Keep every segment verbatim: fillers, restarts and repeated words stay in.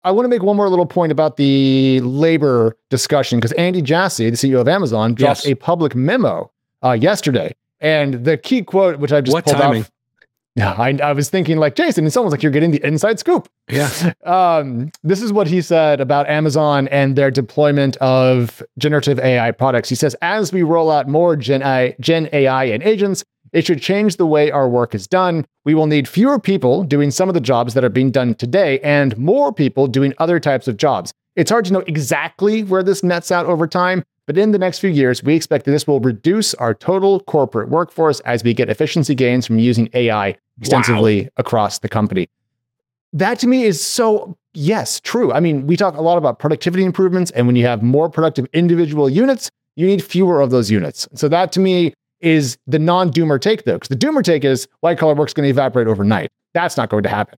I want to make one more little point about the labor discussion, because Andy Jassy, the C E O of Amazon, dropped yes. a public memo uh, yesterday. And the key quote, which I just what pulled timing? off. Yeah, I, I was thinking like, Jason, it's almost like you're getting the inside scoop. Yeah. Um, this is what he said about Amazon and their deployment of generative A I products. He says, as we roll out more Gen, I, Gen A I and agents, it should change the way our work is done. We will need fewer people doing some of the jobs that are being done today and more people doing other types of jobs. It's hard to know exactly where this nets out over time, but in the next few years, we expect that this will reduce our total corporate workforce as we get efficiency gains from using A I extensively wow. across the company. That to me is so, yes, true. I mean, we talk a lot about productivity improvements, and when you have more productive individual units, you need fewer of those units. So that to me is the non-doomer take, though, because the doomer take is white collar work's going to evaporate overnight. That's not going to happen.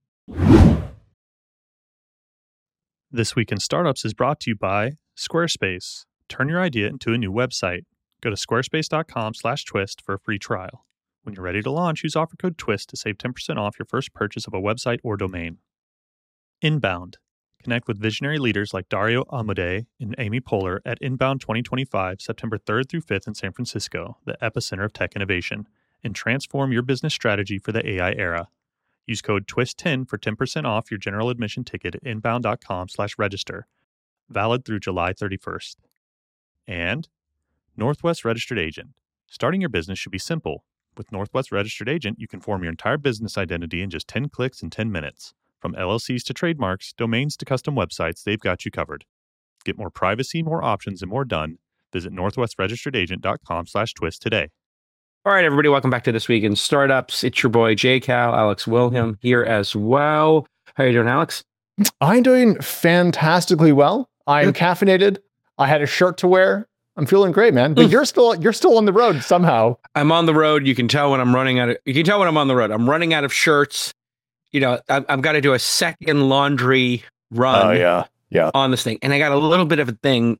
This Week in Startups is brought to you by Squarespace. Turn your idea into a new website. Go to squarespace.com slash twist for a free trial. When you're ready to launch, use offer code TWIST to save ten percent off your first purchase of a website or domain. Inbound. Connect with visionary leaders like Dario Amodei and Amy Poehler at Inbound twenty twenty-five, September third through fifth in San Francisco, the epicenter of tech innovation, and transform your business strategy for the A I era. Use code twist ten for ten percent off your general admission ticket at inbound.com slash register. Valid through July thirty-first. And Northwest Registered Agent. Starting your business should be simple. With Northwest Registered Agent, you can form your entire business identity in just ten clicks and ten minutes. From L L Cs to trademarks, domains to custom websites, they've got you covered. Get more privacy, more options, and more done. Visit northwestregisteredagent.com slash twist today. All right, everybody, welcome back to This Week in Startups. It's your boy, J Cal, Alex Wilhelm here as well. How are you doing, Alex? I'm doing fantastically well. I'm caffeinated. I had a shirt to wear. I'm feeling great, man. But mm. you're still you're still on the road somehow. I'm on the road. You can tell when I'm running out of. You can tell when I'm on the road. I'm running out of shirts. You know, I've, I've got to do a second laundry run. Oh yeah, yeah. On this thing, and I got a little bit of a thing.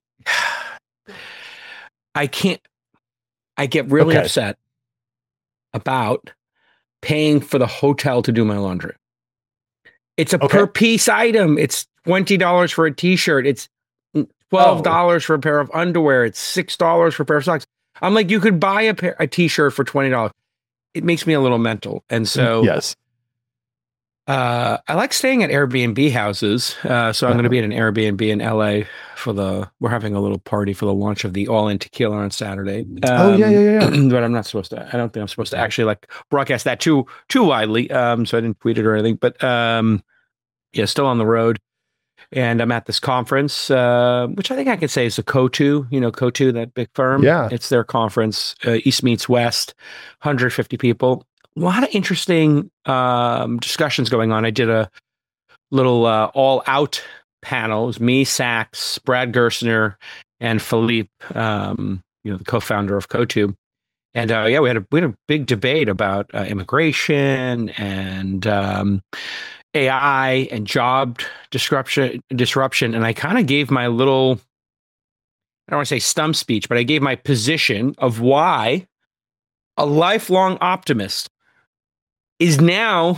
I can't. I get really okay. upset about paying for the hotel to do my laundry. It's a okay. per piece item. It's twenty dollars for a t-shirt. It's twelve dollars oh. for a pair of underwear. It's six dollars for a pair of socks. I'm like, you could buy a pair, a t-shirt for twenty dollars. It makes me a little mental. And so, yes. Uh, I like staying at Airbnb houses. Uh, so I'm uh-huh. going to be at an Airbnb in L A for the, we're having a little party for the launch of the All In Tequila on Saturday. Um, oh yeah, yeah, yeah. But I'm not supposed to, I don't think I'm supposed to actually like broadcast that too, too widely. Um, so I didn't tweet it or anything, but um, yeah, still on the road. And I'm at this conference, uh, which I think I could say is the Coatue, you know, Coatue, that big firm. Yeah. It's their conference, uh, East Meets West, one hundred fifty people. A lot of interesting um, discussions going on. I did a little uh, all-out panel. It was me, Sachs, Brad Gerstner, and Philippe, um, you know, the co-founder of Coatue. And uh, yeah, we had a we had a big debate about uh, immigration and um, A I and job disruption. Disruption, and I kind of gave my little, I don't want to say stump speech, but I gave my position of why a lifelong optimist is now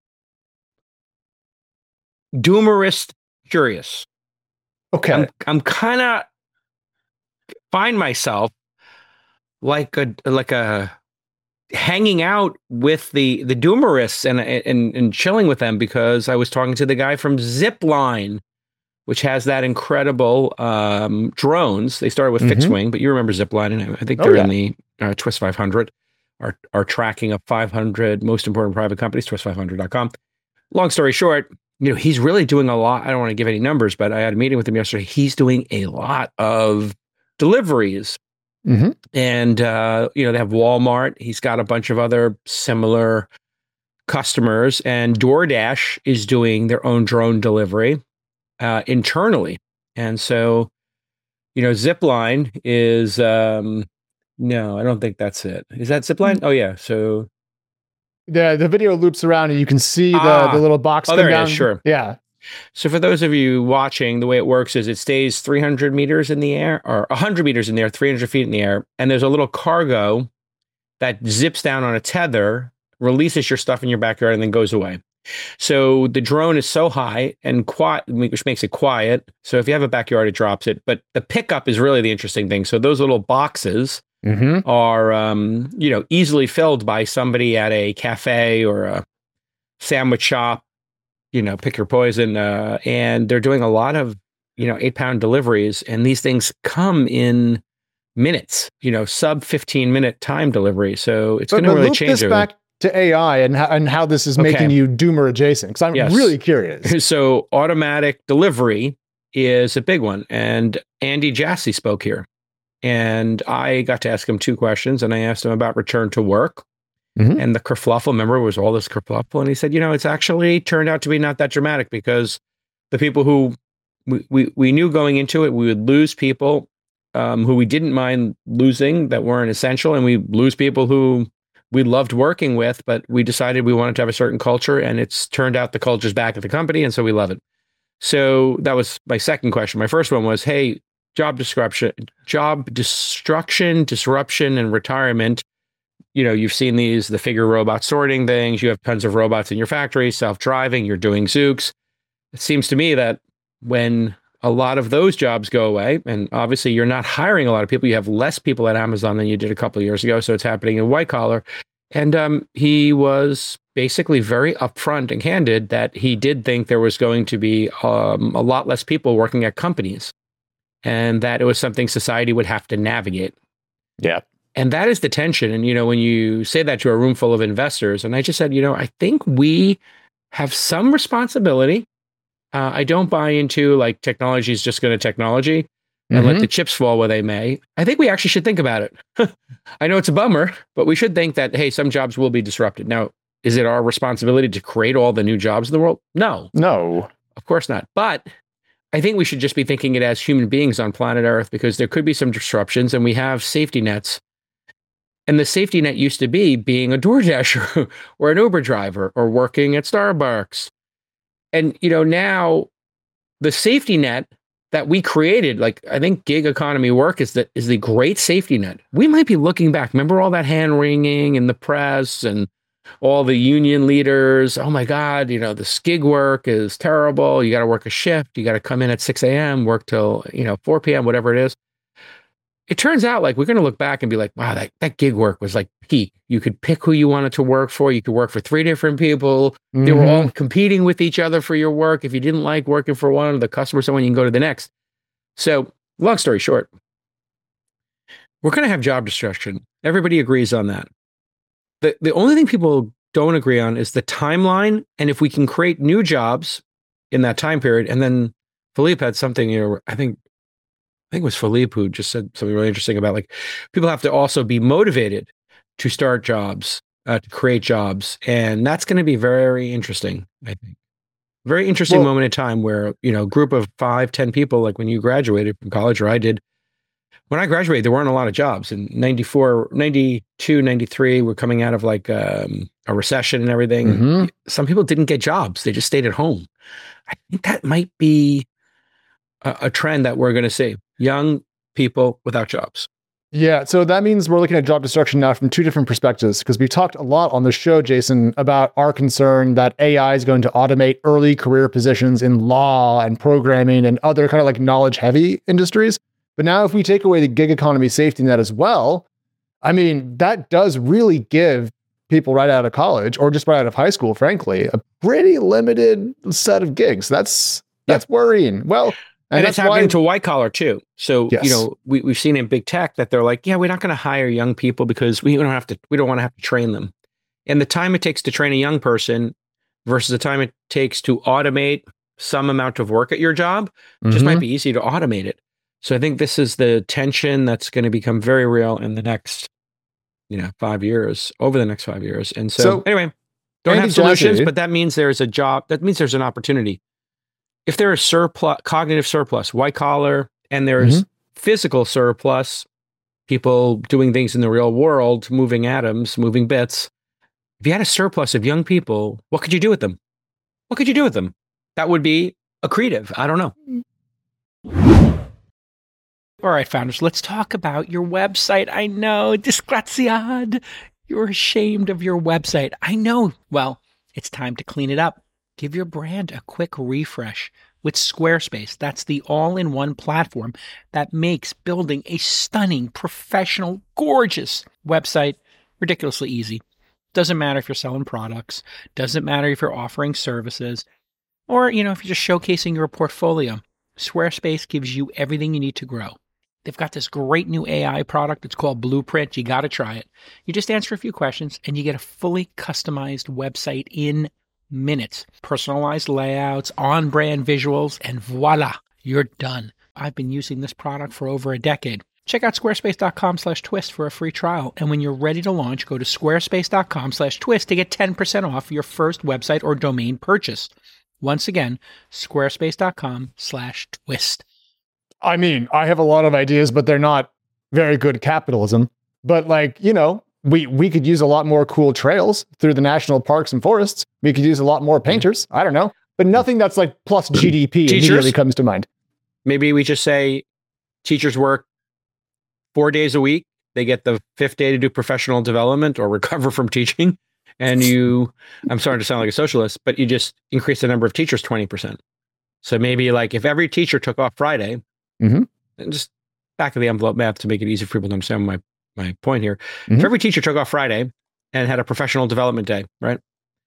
doomerist curious. Okay. I'm, I'm kind of find myself like a like a hanging out with the the doomerists and and and chilling with them, because I was talking to the guy from Zipline, which has that incredible um, drones. They started with mm-hmm. fixed wing, but you remember Zipline, and I think they're oh, yeah. in the uh, Twist five hundred. Are, are tracking up five hundred most important private companies, twist five hundred dot com. Long story short, you know, he's really doing a lot. I don't want to give any numbers, but I had a meeting with him yesterday. He's doing a lot of deliveries. Mm-hmm. And, uh, you know, they have Walmart. He's got a bunch of other similar customers. And DoorDash is doing their own drone delivery uh, internally. And so, you know, Zipline is... Um, No, I don't think that's it. Is that Zipline? Oh, yeah. So the the video loops around and you can see the, ah, the little box oh, come there down. It is, sure. Yeah. So for those of you watching, the way it works is it stays three hundred meters in the air, or one hundred meters in the air, three hundred feet in the air. And there's a little cargo that zips down on a tether, releases your stuff in your backyard, and then goes away. So the drone is so high and quiet, which makes it quiet. So if you have a backyard, it drops it. But the pickup is really the interesting thing. So those little boxes mm-hmm. are, um, you know, easily filled by somebody at a cafe or a sandwich shop, you know, pick your poison. Uh, and they're doing a lot of, you know, eight pound deliveries. And these things come in minutes, you know, sub fifteen minute time delivery. So it's going to really change it. Back to A I and how, and how this is okay. making you doomer adjacent. Because I'm yes. really curious. So automatic delivery is a big one. And Andy Jassy spoke here. And I got to ask him two questions. And I asked him about return to work. Mm-hmm. And the kerfluffle, remember, was all this kerfluffle. And he said, you know, it's actually turned out to be not that dramatic because the people who we, we, we knew going into it, we would lose people Um, who we didn't mind losing that weren't essential, and we lose people who we loved working with, but we decided we wanted to have a certain culture, and it's turned out the culture's back at the company, and so we love it. So that was my second question. My first one was, hey, job disruption, job destruction, disruption, and retirement. You know, you've seen these, the figure robot sorting things. You have tons of robots in your factory, self-driving, you're doing Zooks. It seems to me that when a lot of those jobs go away, and obviously you're not hiring a lot of people. You have less people at Amazon than you did a couple of years ago, so it's happening in white collar. And um, he was basically very upfront and candid that he did think there was going to be um, a lot less people working at companies, and that it was something society would have to navigate. Yeah. And that is the tension. And, you know, when you say that to a room full of investors, and I just said, you know, I think we have some responsibility. Uh, I don't buy into like technology is just going to technology and mm-hmm. let the chips fall where they may. I think we actually should think about it. I know it's a bummer, but we should think that, hey, some jobs will be disrupted. Now, is it our responsibility to create all the new jobs in the world? No. No. Of course not. But I think we should just be thinking it as human beings on planet Earth, because there could be some disruptions and we have safety nets. And the safety net used to be being a DoorDasher or an Uber driver or working at Starbucks. And, you know, now the safety net that we created, like I think gig economy work is the, is the great safety net. We might be looking back. Remember all that hand wringing in the press and all the union leaders? Oh my God, you know, the gig work is terrible. You got to work a shift. You got to come in at six a.m., work till, you know, four p.m., whatever it is. It turns out like we're going to look back and be like, wow, that, that gig work was like peak. You could pick who you wanted to work for. You could work for three different people. Mm-hmm. They were all competing with each other for your work. If you didn't like working for one of the customer, someone, you can go to the next. So long story short, we're going to have job destruction. Everybody agrees on that. The, the only thing people don't agree on is the timeline. And if we can create new jobs in that time period. And then Philippe had something, you know, I think, I think it was Philippe who just said something really interesting about like people have to also be motivated to start jobs, uh, to create jobs. And that's going to be very interesting, I think. Very interesting well, moment in time where, you know, a group of five, ten people, like when you graduated from college, or I did, when I graduated, there weren't a lot of jobs. In ninety-four, ninety-two, ninety-three, we're coming out of like um, a recession and everything. Mm-hmm. Some people didn't get jobs. They just stayed at home. I think that might be a, a trend that we're going to see. Young people without jobs. Yeah, so that means we're looking at job destruction now from two different perspectives, because we've talked a lot on the show, Jason, about our concern that A I is going to automate early career positions in law and programming and other kind of like knowledge-heavy industries. But now if we take away the gig economy safety net as well, I mean, that does really give people right out of college or just right out of high school, frankly, a pretty limited set of gigs. That's that's yeah. worrying. Well, And, and it's happening why, to white collar too. So, yes. you know, we, we've seen in big tech that they're like, yeah, we're not going to hire young people because we don't have to, we don't want to have to train them. And the time it takes to train a young person versus the time it takes to automate some amount of work at your job, mm-hmm. just might be easy to automate it. So I think this is the tension that's going to become very real in the next, you know, five years, over the next five years. And so, so anyway, don't Andy have solutions, Jassy, but that means there's a job, that means there's an opportunity. If there is surplus, cognitive surplus, white collar, and there's mm-hmm. physical surplus, people doing things in the real world, moving atoms, moving bits. If you had a surplus of young people, what could you do with them? What could you do with them? That would be accretive. I don't know. All right, founders, let's talk about your website. I know, disgraziad, you're ashamed of your website. I know. Well, It's time to clean it up. Give your brand a quick refresh with Squarespace. That's the all-in-one platform that makes building a stunning, professional, gorgeous website ridiculously easy. Doesn't matter if you're selling products, doesn't matter if you're offering services, or, you know, if you're just showcasing your portfolio. Squarespace gives you everything you need to grow. They've got this great new A I product. It's called Blueprint. You got to try it. You just answer a few questions and you get a fully customized website in minutes. Personalized layouts, on-brand visuals, and voila, you're done. I've been using this product for over a decade. Check out squarespace.com slash twist for a free trial. And when you're ready to launch, go to squarespace.com slash twist to get ten percent off your first website or domain purchase. Once again, squarespace.com slash twist. I mean, I have a lot of ideas, but they're not very good capitalism. But like, you know, we, we could use a lot more cool trails through the national parks and forests. We could use a lot more painters. I don't know. But nothing that's like plus G D P Teachers? immediately comes to mind. Maybe we just say teachers work four days a week. They get the fifth day to do professional development or recover from teaching. And you, I'm starting to sound like a socialist, but you just increase the number of teachers twenty percent. So maybe like if every teacher took off Friday, mm-hmm. and just back of the envelope math to make it easy for people to understand my, my point here. Mm-hmm. If every teacher took off Friday and had a professional development day, right?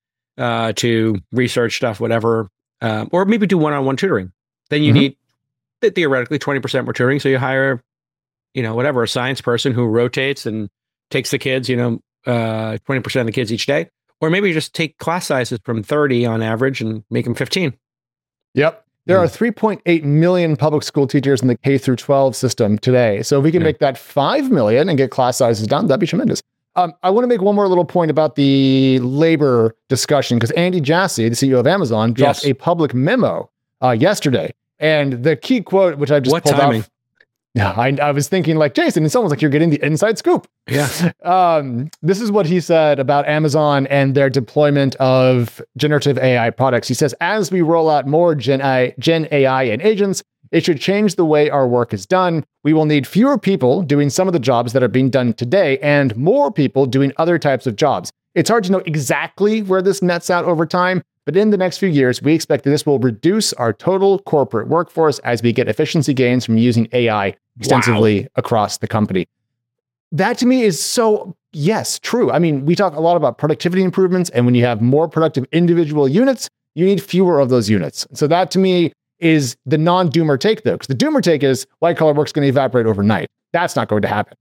Uh, to research stuff, whatever, um, or maybe do one-on-one tutoring, then you Mm-hmm. need theoretically twenty percent more tutoring. So you hire, you know, whatever, a science person who rotates and takes the kids, you know, uh, twenty percent of the kids each day. Or maybe you just take class sizes from thirty on average and make them fifteen. Yep. There Mm. are three point eight million public school teachers in the K through twelve system today. So if we can Yeah. make that five million and get class sizes down, that'd be tremendous. Um, I want to make one more little point about the labor discussion, because Andy Jassy, the C E O of Amazon, dropped Yes. a public memo uh, yesterday. And the key quote, which I just What pulled timing? off. Yeah, I, I was thinking like, Jason, it's almost like you're getting the inside scoop. Yeah. Um, this is what he said about Amazon and their deployment of generative A I products. He says, as we roll out more Gen, I, Gen A I and agents, it should change the way our work is done. We will need fewer people doing some of the jobs that are being done today and more people doing other types of jobs. It's hard to know exactly where this nets out over time, but in the next few years, we expect that this will reduce our total corporate workforce as we get efficiency gains from using A I extensively wow. across the company. That to me is so, yes, true. I mean, we talk a lot about productivity improvements, and when you have more productive individual units, you need fewer of those units. So that to me is the non-doomer take, though, because the doomer take is white collar work's going to evaporate overnight. That's not going to happen.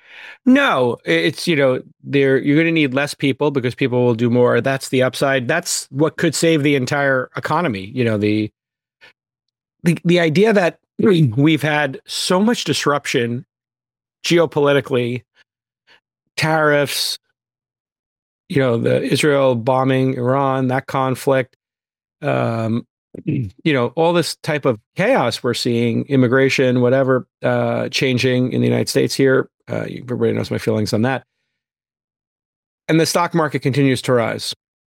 No, it's, you know, there you're going to need less people because people will do more. That's the upside. That's what could save the entire economy. You know, the the the idea that we've had so much disruption geopolitically, tariffs, you know, the Israel bombing Iran, that conflict, um, you know, all this type of chaos we're seeing, immigration, whatever, uh, changing in the United States here. Uh, everybody knows my feelings on that. And the stock market continues to rise.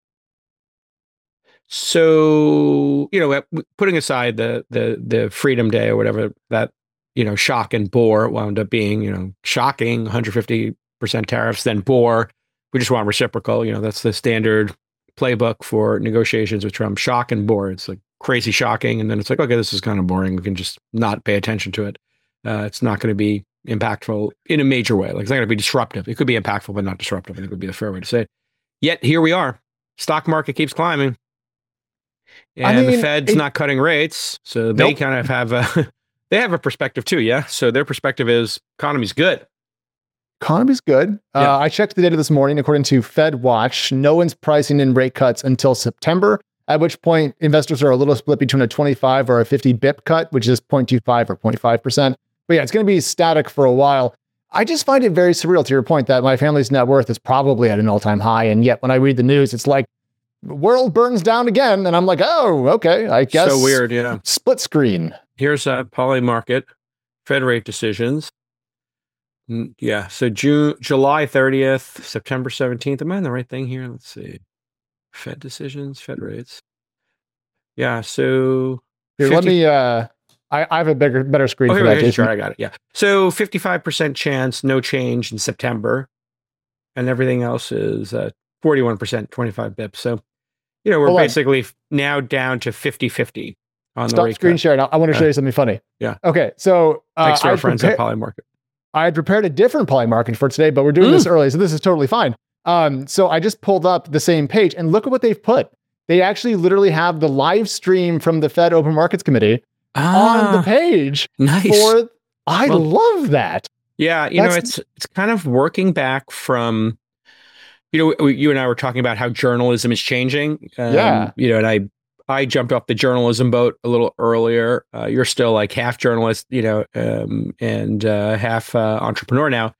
So, you know, putting aside the the the Freedom Day or whatever, that, you know, shock and bore wound up being, you know, shocking, one hundred fifty percent tariffs, then bore. We just want reciprocal. You know, that's the standard playbook for negotiations with Trump. Shock and bore. It's like crazy shocking. And then it's like, okay, this is kind of boring. We can just not pay attention to it. Uh, it's not going to be impactful in a major way. Like, it's not going to be disruptive. It could be impactful, but not disruptive. I think would be the fair way to say it. Yet here we are. Stock market keeps climbing. And I mean, the Fed's it, not cutting rates. So they nope. kind of have a, they have a perspective too. Yeah. So their perspective is economy's good. Economy's good. Yeah. Uh, I checked the data this morning. According to Fed Watch, no one's pricing in rate cuts until September, at which point investors are a little split between a twenty-five or a fifty bip cut, which is zero point two five or zero point five percent. But yeah, it's going to be static for a while. I just find it very surreal, to your point, that my family's net worth is probably at an all-time high. And yet when I read the news, it's like, the world burns down again. And I'm like, oh, okay, I guess. So weird, yeah. Split screen. Here's a poly market, Fed rate decisions. Yeah, so June, July thirtieth, September seventeenth. Am I on the right thing here? Let's see. Fed decisions, Fed rates. Yeah, so... Here, fifty let me... Uh, I, I have a bigger, better screen oh, for here, that. Here, sure, I got it, yeah. So fifty-five percent chance, no change in September. And everything else is uh, forty-one percent, twenty-five bips. So you know, we're Hold on. basically now down to fifty-fifty on the Stop rate cut. now down to fifty-fifty on Stop the rate screen cut. sharing. I, I want to show Uh, you something funny. yeah. Okay. So uh, Thanks to I our had friends prepa- at Polymarket. I had prepared a different Polymarket for today, but we're doing Mm. this early, so this is totally fine. Um, so I just pulled up the same page and look at what they've put. They actually literally have the live stream from the Fed Open Markets Committee on the Ah, page nice. for. I Well, love that. Yeah, you know, That's- it's it's kind of working back from, you know, we- you and I were talking about how journalism is changing. Um, Yeah. You know, and I I jumped off the journalism boat a little earlier. Uh, you're still like half journalist, you know, um, and uh, half uh, entrepreneur now.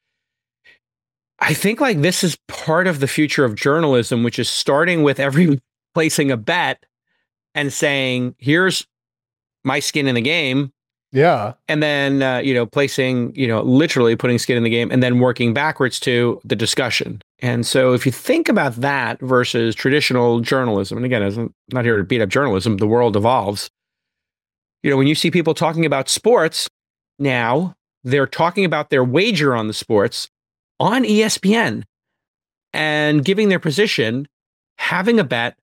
I think like this is part of the future of journalism, which is starting with every placing a bet and saying, "Here's my skin in the game." Yeah. And then, uh, you know, placing, you know, literally putting skin in the game and then working backwards to the discussion. And so if you think about that versus traditional journalism, and again, I'm not here to beat up journalism, the world evolves. You know, when you see people talking about sports now, they're talking about their wager on the sports on E S P N and giving their position, having a bet,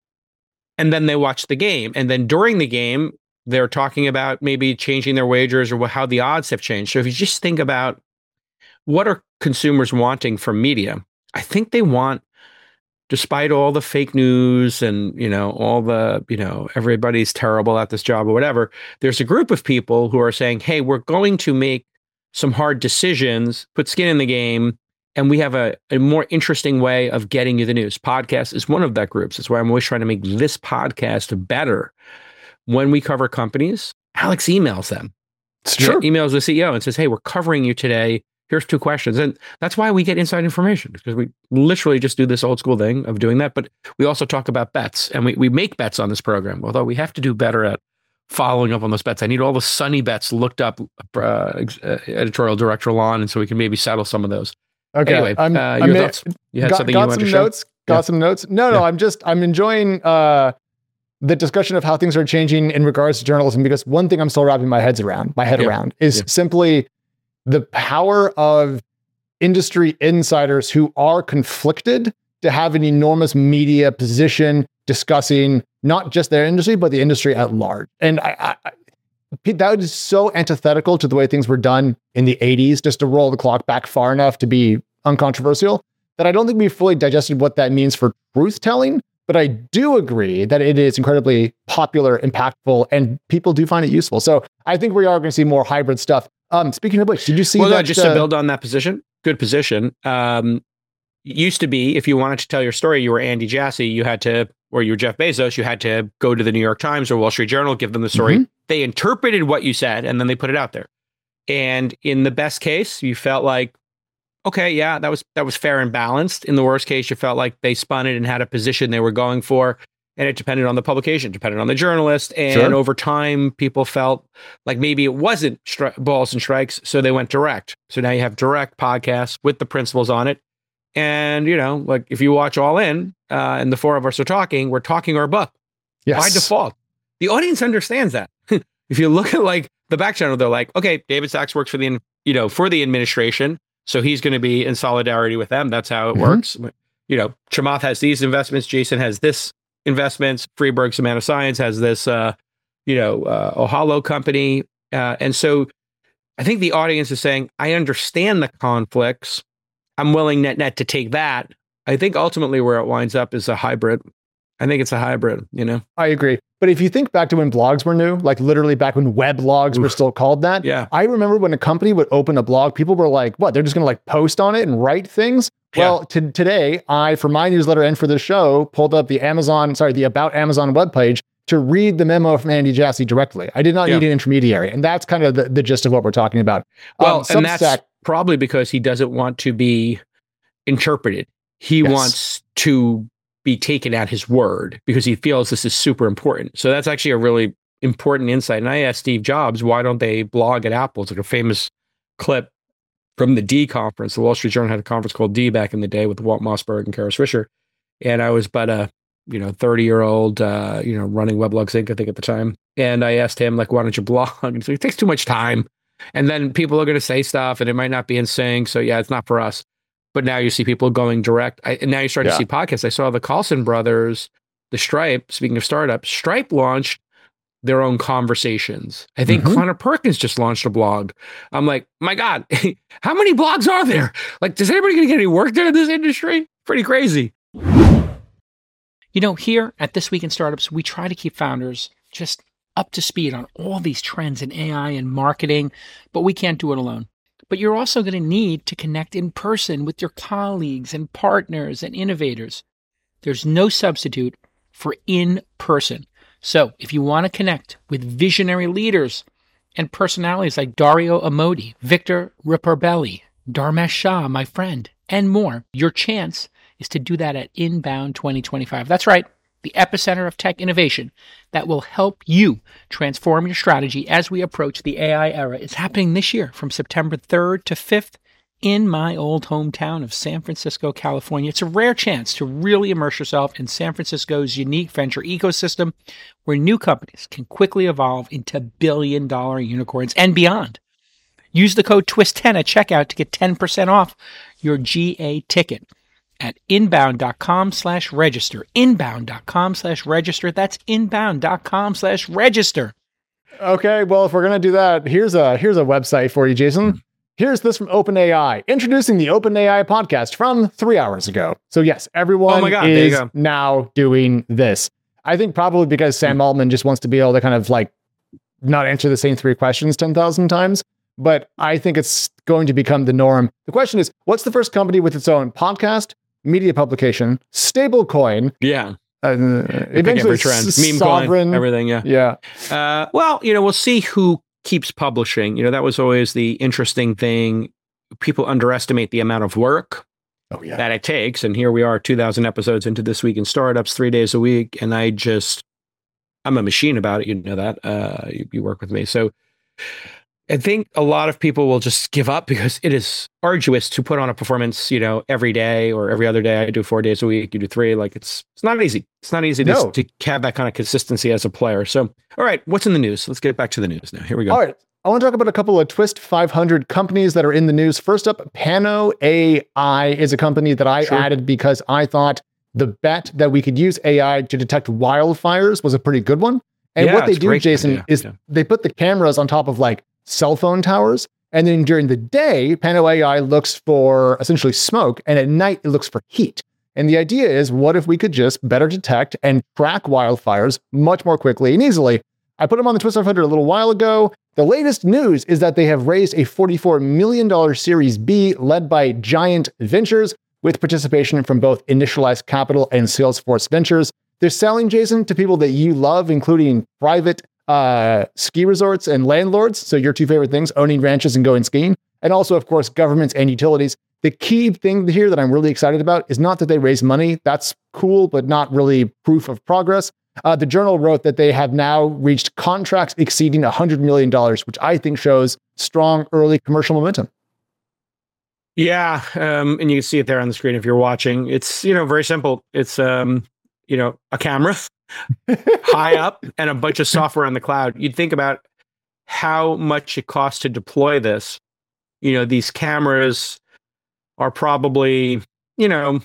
and then they watch the game. And then during the game, they're talking about maybe changing their wagers or how the odds have changed. So if you just think about what are consumers wanting from media, I think they want, despite all the fake news and, you know, all the, you know, everybody's terrible at this job or whatever, there's a group of people who are saying, hey, we're going to make some hard decisions, put skin in the game, and we have a, a more interesting way of getting you the news. Podcast is one of that group. That's why I'm always trying to make this podcast better. When we cover companies, Alex emails them. It's true. He emails the C E O and says, hey, we're covering you today. Here's two questions. And that's why we get inside information, because we literally just do this old school thing of doing that. But we also talk about bets, and we, we make bets on this program, although we have to do better at following up on those bets. I need all the sunny bets looked up, uh, uh, editorial director Lon, and so we can maybe settle some of those. Okay. Anyway, I'm, uh, I'm your in- thoughts? You had got, something got you wanted some to show? notes. Got Yeah. some notes. No, no, Yeah. I'm just, I'm enjoying uh, the discussion of how things are changing in regards to journalism, because one thing I'm still wrapping my heads around, my head Yeah. around is Yeah. simply the power of industry insiders who are conflicted to have an enormous media position discussing not just their industry, but the industry at large. And I, I, I that is so antithetical to the way things were done in the eighties, just to roll the clock back far enough to be uncontroversial, that I don't think we fully digested what that means for truth telling. But I do agree that it is incredibly popular, impactful, and people do find it useful. So I think we are going to see more hybrid stuff. Um, speaking of which, did you see well, that? no, just uh, to build on that position, good position. Um, used to be, if you wanted to tell your story, you were Andy Jassy, you had to, or you were Jeff Bezos, you had to go to the New York Times or Wall Street Journal, give them the story. Mhm. They interpreted what you said, and then they put it out there. And in the best case, you felt like, okay, yeah, that was that was fair and balanced. In the worst case, you felt like they spun it and had a position they were going for, and it depended on the publication, depended on the journalist. And Sure. over time, people felt like maybe it wasn't stri- balls and strikes, so they went direct. So now you have direct podcasts with the principles on it. And, you know, like if you watch All In, uh, and the four of us are talking, we're talking our book yes. by default. The audience understands that. If you look at like the back channel, they're like, okay, David Sachs works for the, you know, for the administration. So he's going to be in solidarity with them. That's how it Mhm. works. You know, Chamath has these investments. Jason has this investments. Freeberg Amount Science has this, uh, you know, uh, Ohalo company. Uh, and so I think the audience is saying, I understand the conflicts. I'm willing net net to take that. I think ultimately where it winds up is a hybrid. I think it's a hybrid, you know? I agree. But if you think back to when blogs were new, like literally back when weblogs were Oof. still called that, Yeah. I remember when a company would open a blog, people were like, what, they're just going to like post on it and write things? Yeah. Well, to, today, I, for my newsletter and for the show, pulled up the Amazon, sorry, the About Amazon webpage to read the memo from Andy Jassy directly. I did not Yeah. need an intermediary. And that's kind of the, the gist of what we're talking about. Well, Um, and that's Substack- probably because he doesn't want to be interpreted. He Yes. wants to be taken at his word because he feels this is super important. So that's actually a really important insight. And I asked Steve Jobs, why don't they blog at Apple? It's like a famous clip from the D conference. The Wall Street Journal had a conference called D back in the day with Walt Mossberg and Kara Swisher. And I was but a, you know, thirty year old, uh, you know, running Weblogs Incorporated, I think at the time. And I asked him, like, why don't you blog? And so it takes too much time. And then people are going to say stuff and it might not be in sync. So yeah, it's not for us. But now you see people going direct. I, and now you start Yeah. to see podcasts. I saw the Carlson brothers the Stripe, speaking of startups, Stripe launched their own conversations. I think Mhm. Connor Perkins just launched a blog. I'm like, my God, how many blogs are there? Like, does anybody gonna get any work done in this industry? Pretty crazy. You know, here at This Week in Startups, we try to keep founders just up to speed on all these trends in A I and marketing, but we can't do it alone. But you're also going to need to connect in person with your colleagues and partners and innovators. There's no substitute for in person. So if you want to connect with visionary leaders and personalities like Dario Amodi, Victor Riparbelli, Dharmesh Shah, my friend, and more, your chance is to do that at Inbound twenty twenty-five. That's right, the epicenter of tech innovation that will help you transform your strategy as we approach the A I era. It's happening this year from September third to fifth in my old hometown of San Francisco, California. It's a rare chance to really immerse yourself in San Francisco's unique venture ecosystem where new companies can quickly evolve into billion-dollar unicorns and beyond. Use the code twist ten at checkout to get ten percent off your G A ticket at inbound.com slash register. Inbound.com slash register. That's inbound.com slash register. Okay, well, if we're gonna do that, here's a here's a website for you, Jason. Here's this from OpenAI, introducing the OpenAI podcast from three hours ago. So yes, everyone Oh my God, there you is go. now doing this. I think probably because Sam Altman just wants to be able to kind of like not answer the same three questions ten thousand times. But I think it's going to become the norm. The question is, what's the first company with its own podcast, media publication, stablecoin, Yeah. uh, Pick eventually every trend. s- Meme sovereign, coin, everything, yeah. yeah. Uh, well, you know, we'll see who keeps publishing. You know, that was always the interesting thing. People underestimate the amount of work Oh yeah. that it takes. And here we are, two thousand episodes into This Week in Startups, three days a week. And I just, I'm a machine about it. You know that. Uh, you, you work with me. So I think a lot of people will just give up because it is arduous to put on a performance, you know, every day or every other day. I do four days a week. You do three. Like it's it's not easy. It's not easy No. to, to have that kind of consistency as a player. So, all right, what's in the news? Let's get back to the news now. Here we go. All right. I want to talk about a couple of Twist five hundred companies that are in the news. First up, Pano A I is a company that I Sure. added because I thought the bet that we could use A I to detect wildfires was a pretty good one. And Yeah, what they it's a do, great Jason, idea. is Yeah. they put the cameras on top of like cell phone towers. And then during the day, Pano A I looks for essentially smoke. And at night, it looks for heat. And the idea is, what if we could just better detect and track wildfires much more quickly and easily? I put them on the Twist five hundred a little while ago. The latest news is that they have raised a forty-four million dollars Series B led by Giant Ventures with participation from both Initialized Capital and Salesforce Ventures. They're selling, Jason, to people that you love, including private uh, ski resorts and landlords. So your two favorite things, owning ranches and going skiing. And also, of course, governments and utilities. The key thing here that I'm really excited about is not that they raise money. That's cool, but not really proof of progress. Uh, the journal wrote that they have now reached contracts exceeding one hundred million dollars, which I think shows strong early commercial momentum. Yeah, um, and you can see it there on the screen if you're watching. It's, you know, very simple. It's, um, you know, a camera high up and a bunch of software on the cloud. You'd think about how much it costs to deploy this. You know, these cameras are probably, you know,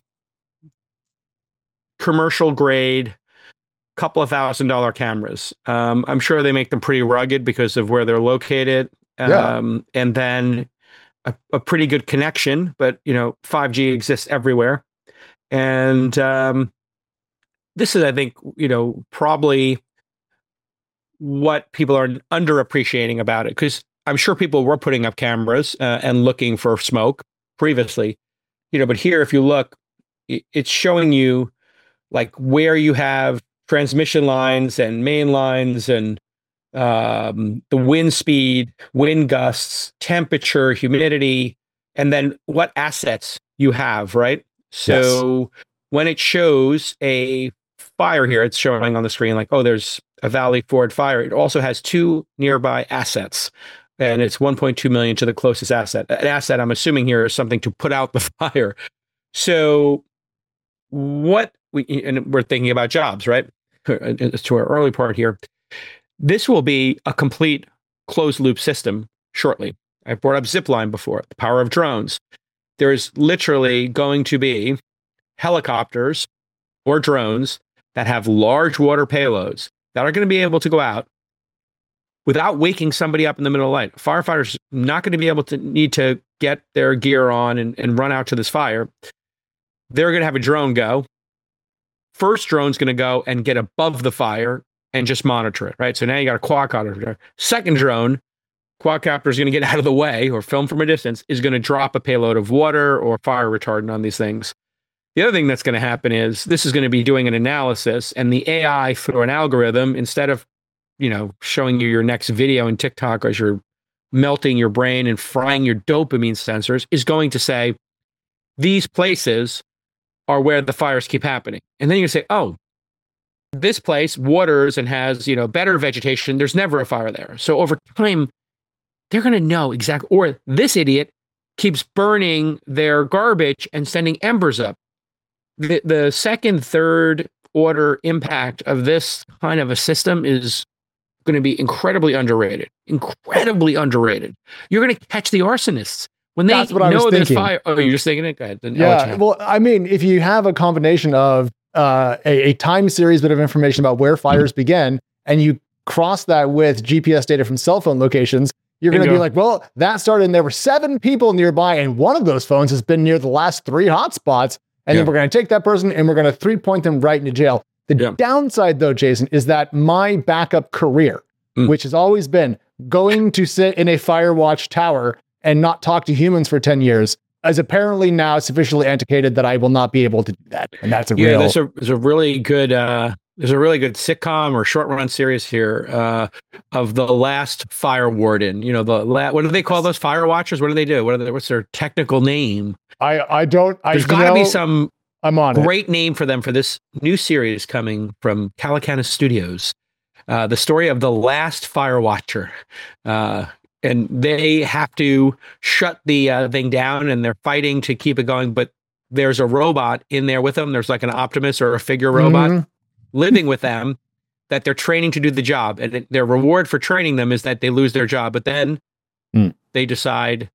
commercial grade, couple of thousand dollar cameras. Um, I'm sure they make them pretty rugged because of where they're located. Um, Yeah. And then a, a pretty good connection, but you know, five G exists everywhere. And um, this is, I think, you know, probably what people are underappreciating about it, because I'm sure people were putting up cameras uh, and looking for smoke previously, you know, but here, if you look, it, it's showing you like where you have transmission lines and main lines and um, the wind speed, wind gusts, temperature, humidity, and then what assets you have, right? So when it shows a fire here, it's showing on the screen like, oh, there's a Valley Forge fire. It also has two nearby assets, and it's one point two million to the closest asset. An asset, I'm assuming here, is something to put out the fire. So what we, and we're thinking about jobs, right? To our early part here. This will be a complete closed loop system shortly. I brought up Zipline before, the power of drones. There's literally going to be helicopters or drones that have large water payloads that are going to be able to go out without waking somebody up in the middle of the night. Firefighters not going to be able to need to get their gear on and, and run out to this fire. They're going to have a drone go. First drone's going to go and get above the fire and just monitor it, right? So now you got a quadcopter. Second drone, quadcopter is going to get out of the way or film from a distance, is going to drop a payload of water or fire retardant on these things. The other thing that's going to happen is this is going to be doing an analysis, and the A I through an algorithm, instead of, you know, showing you your next video in TikTok as you're melting your brain and frying your dopamine sensors, is going to say, these places are where the fires keep happening. And then you say, oh, this place waters and has, you know, better vegetation. There's never a fire there. So over time, they're going to know exactly, or this idiot keeps burning their garbage and sending embers up. The, the second, third order impact of this kind of a system is going to be incredibly underrated, incredibly underrated. You're going to catch the arsonists when they That's what I know was there's thinking. fire. Oh, you're just thinking it? Go ahead. Then I'll let you Yeah. have it. Well, I mean, if you have a combination of uh, a, a time series bit of information about where fires Mm-hmm. begin, and you cross that with G P S data from cell phone locations, you're going to be Bingo. like, well, that started and there were seven people nearby, and one of those phones has been near the last three hotspots. And Yeah. then we're going to take that person and we're going to three point them right into jail. The Yeah. downside, though, Jason, is that my backup career, Mm. which has always been going to sit in a fire watch tower and not talk to humans for ten years, is apparently now sufficiently antiquated that I will not be able to do that. And that's a Yeah, real... there's a there's a really good uh, there's a really good sitcom or short run series here uh, of the last fire warden. You know, the la- what do they call those fire watchers? What do they do? What are they, what's their technical name? I, I don't... I There's got to know, be some I'm on it. great name for them for this new series coming from Calicanis Studios. Uh, the story of the last fire watcher. Uh, and they have to shut the uh, thing down, and they're fighting to keep it going. But there's a robot in there with them. There's like an Optimus or a figure robot Mhm. living with them that they're training to do the job. And it- their reward for training them is that they lose their job. But then Mm. they decide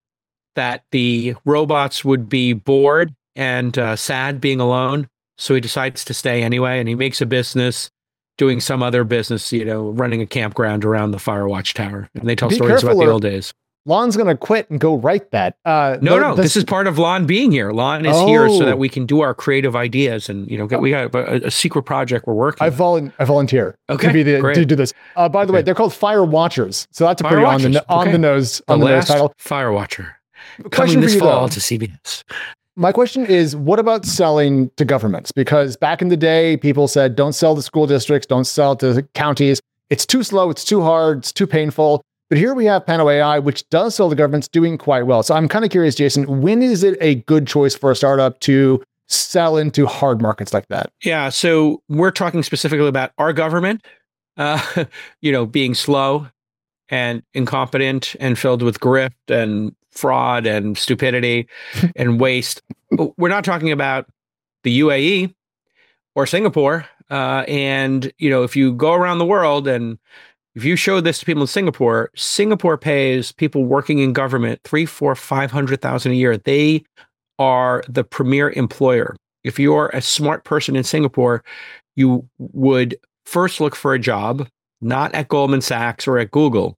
that the robots would be bored and uh, sad being alone. So he decides to stay anyway, and he makes a business doing some other business, you know, running a campground around the fire watch tower. And they tell Be stories about careful the or- old days. Lon's going to quit and go write that. Uh, No, the- no, the- this is part of Lon being here. Lon is here so Oh. that we can do our creative ideas, and you know, get, we got a, a secret project we're working. I, on. volun- I volunteer Okay, to be the great. to do this. Uh, by the way, Okay. they're called Fire Watchers, so that's a Fire pretty on the Watchers, on okay. the nose The on the nose Last title. Fire Watcher Question coming for this you, fall though. to C B S. My question is, what about selling to governments? Because back in the day, people said, don't sell to school districts, don't sell to counties. It's too slow, it's too hard, it's too painful. But here we have Pano A I, which does sell to governments, doing quite well. So I'm kind of curious, Jason, when is it a good choice for a startup to sell into hard markets like that? Yeah, so we're talking specifically about our government, uh, you know, being slow and incompetent and filled with grift and fraud and stupidity and waste. We're not talking about the U A E or Singapore. Uh, and, you know, if you go around the world and if you show this to people in Singapore, Singapore pays people working in government three, four, five hundred thousand a year. They are the premier employer. If you're a smart person in Singapore, you would first look for a job, not at Goldman Sachs or at Google.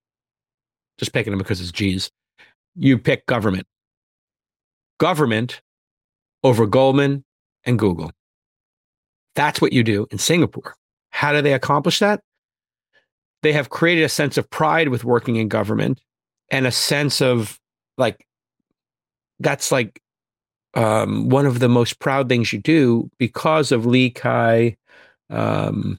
Just picking them because it's G's. You pick government. Government over Goldman and Google. That's what you do in Singapore. How do they accomplish that? They have created a sense of pride with working in government and a sense of like, that's like um, one of the most proud things you do because of Lee Kai, um,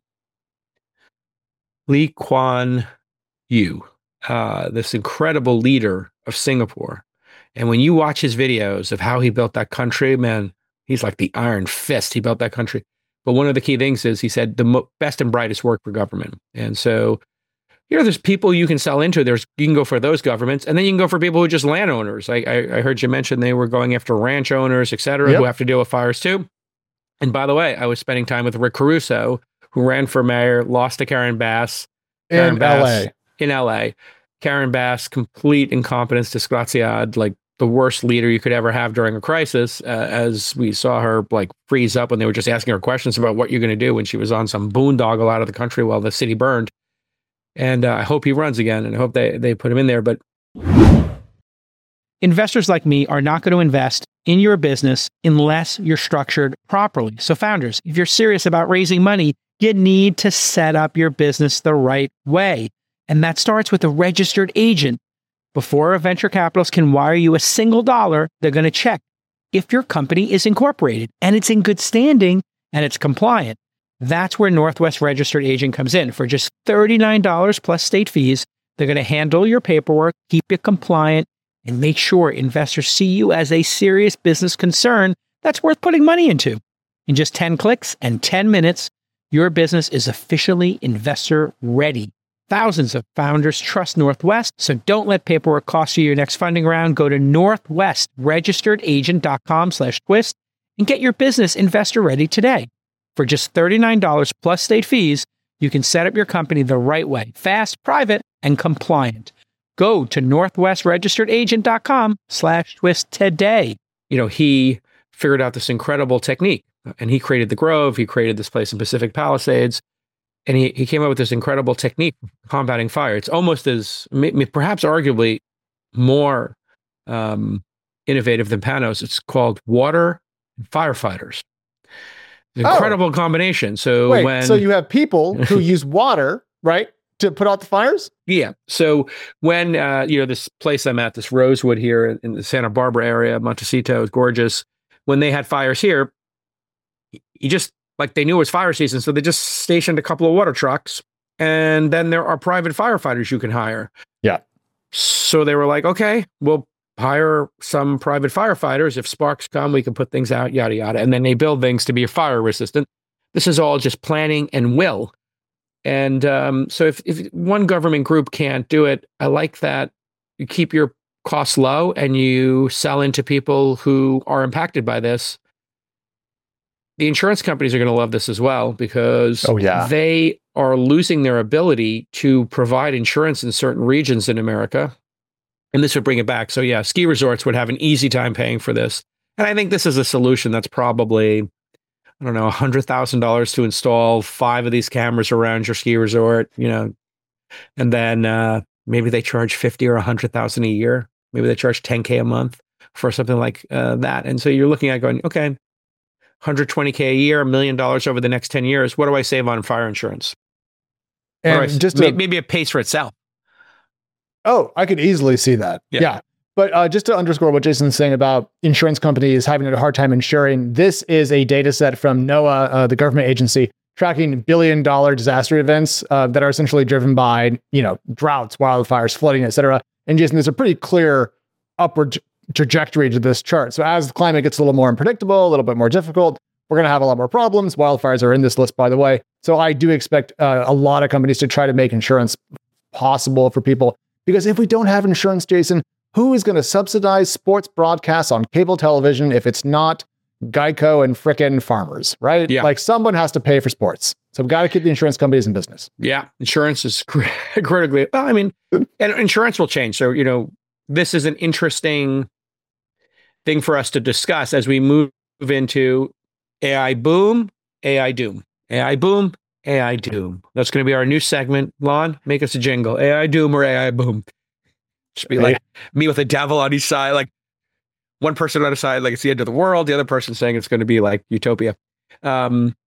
Lee Kuan Yew, uh, this incredible leader of Singapore. And when you watch his videos of how he built that country, man, he's like the iron fist. He built that country. But one of the key things is he said the mo- best and brightest work for government. And so, you know, there's people you can sell into. There's you can go for those governments, and then you can go for people who are just landowners. I, I, I heard you mention they were going after ranch owners, et cetera, Yep. who have to deal with fires too. And by the way, I was spending time with Rick Caruso, who ran for mayor, lost to Karen Bass Karen In Bass L A. in L A. Karen Bass, complete incompetence, disgraziad, like the worst leader you could ever have during a crisis, uh, as we saw her like freeze up when they were just asking her questions about what you're going to do when she was on some boondoggle out of the country while the city burned. And uh, I hope he runs again, and I hope they, they put him in there. But investors like me are not going to invest in your business unless you're structured properly. So founders, if you're serious about raising money, you need to set up your business the right way. And that starts with a registered agent. Before a venture capitalist can wire you a single dollar, they're going to check if your company is incorporated and it's in good standing and it's compliant. That's where Northwest Registered Agent comes in. For just thirty-nine dollars plus state fees, they're going to handle your paperwork, keep you compliant, and make sure investors see you as a serious business concern that's worth putting money into. In just ten clicks and ten minutes, your business is officially investor ready. Thousands of founders trust Northwest, so don't let paperwork cost you your next funding round. Go to northwest registered agent dot com slash twist and get your business investor ready today. For just thirty-nine dollars plus state fees, you can set up your company the right way, fast, private, and compliant. Go to northwest registered agent dot com slash twist today. You know, he figured out this incredible technique, and he created the Grove. He created this place in Pacific Palisades. And he, he came up with this incredible technique for combating fire. It's almost as, perhaps arguably more um, innovative than Panos. It's called water and firefighters. It's an incredible oh. combination. So Wait, when so you have people who use water, right, to put out the fires? Yeah. So when, uh, you know, this place I'm at, this Rosewood here in the Santa Barbara area, Montecito is gorgeous. When they had fires here, you just, like they knew it was fire season, so they just stationed a couple of water trucks, and then there are private firefighters you can hire. Yeah. So they were like, okay, we'll hire some private firefighters. If sparks come, we can put things out, yada, yada. And then they build things to be fire resistant. This is all just planning and will. And um, so if, if one government group can't do it, I like that you keep your costs low and you sell into people who are impacted by this. The insurance companies are going to love this as well, because oh, yeah. they are losing their ability to provide insurance in certain regions in America. And this would bring it back. So yeah, ski resorts would have an easy time paying for this. And I think this is a solution that's probably, I don't know, one hundred thousand dollars to install five of these cameras around your ski resort, you know, and then uh, maybe they charge fifty or one hundred thousand a year. Maybe they charge ten K a month for something like uh, that. And so you're looking at going, okay, one hundred twenty K a year, a million dollars over the next ten years. What do I save on fire insurance? And I, just maybe, to, maybe it pays for itself. Oh, I could easily see that. Yeah. yeah. But uh, just to underscore what Jason's saying about insurance companies having a hard time insuring, this is a data set from NOAA, uh, the government agency, tracking billion dollar disaster events uh, that are essentially driven by, you know, droughts, wildfires, flooding, et cetera. And Jason, there's a pretty clear upward trajectory to this chart. So as the climate gets a little more unpredictable, a little bit more difficult, we're going to have a lot more problems. Wildfires are in this list, by the way. So I do expect uh, a lot of companies to try to make insurance possible for people. Because if we don't have insurance, Jason, who is going to subsidize sports broadcasts on cable television if it's not Geico and frickin' farmers, right? Yeah. Like someone has to pay for sports. So we've got to keep the insurance companies in business. Yeah. Insurance is cr- critically, well, I mean, and insurance will change. So, you know, this is an interesting thing for us to discuss as we move into A I boom, A I doom, A I boom, A I doom. That's going to be our new segment. Lon, make us a jingle. A I doom or A I boom. Just be like me with a devil on each side, like one person on a side, like it's the end of the world. The other person saying it's going to be like utopia. Um,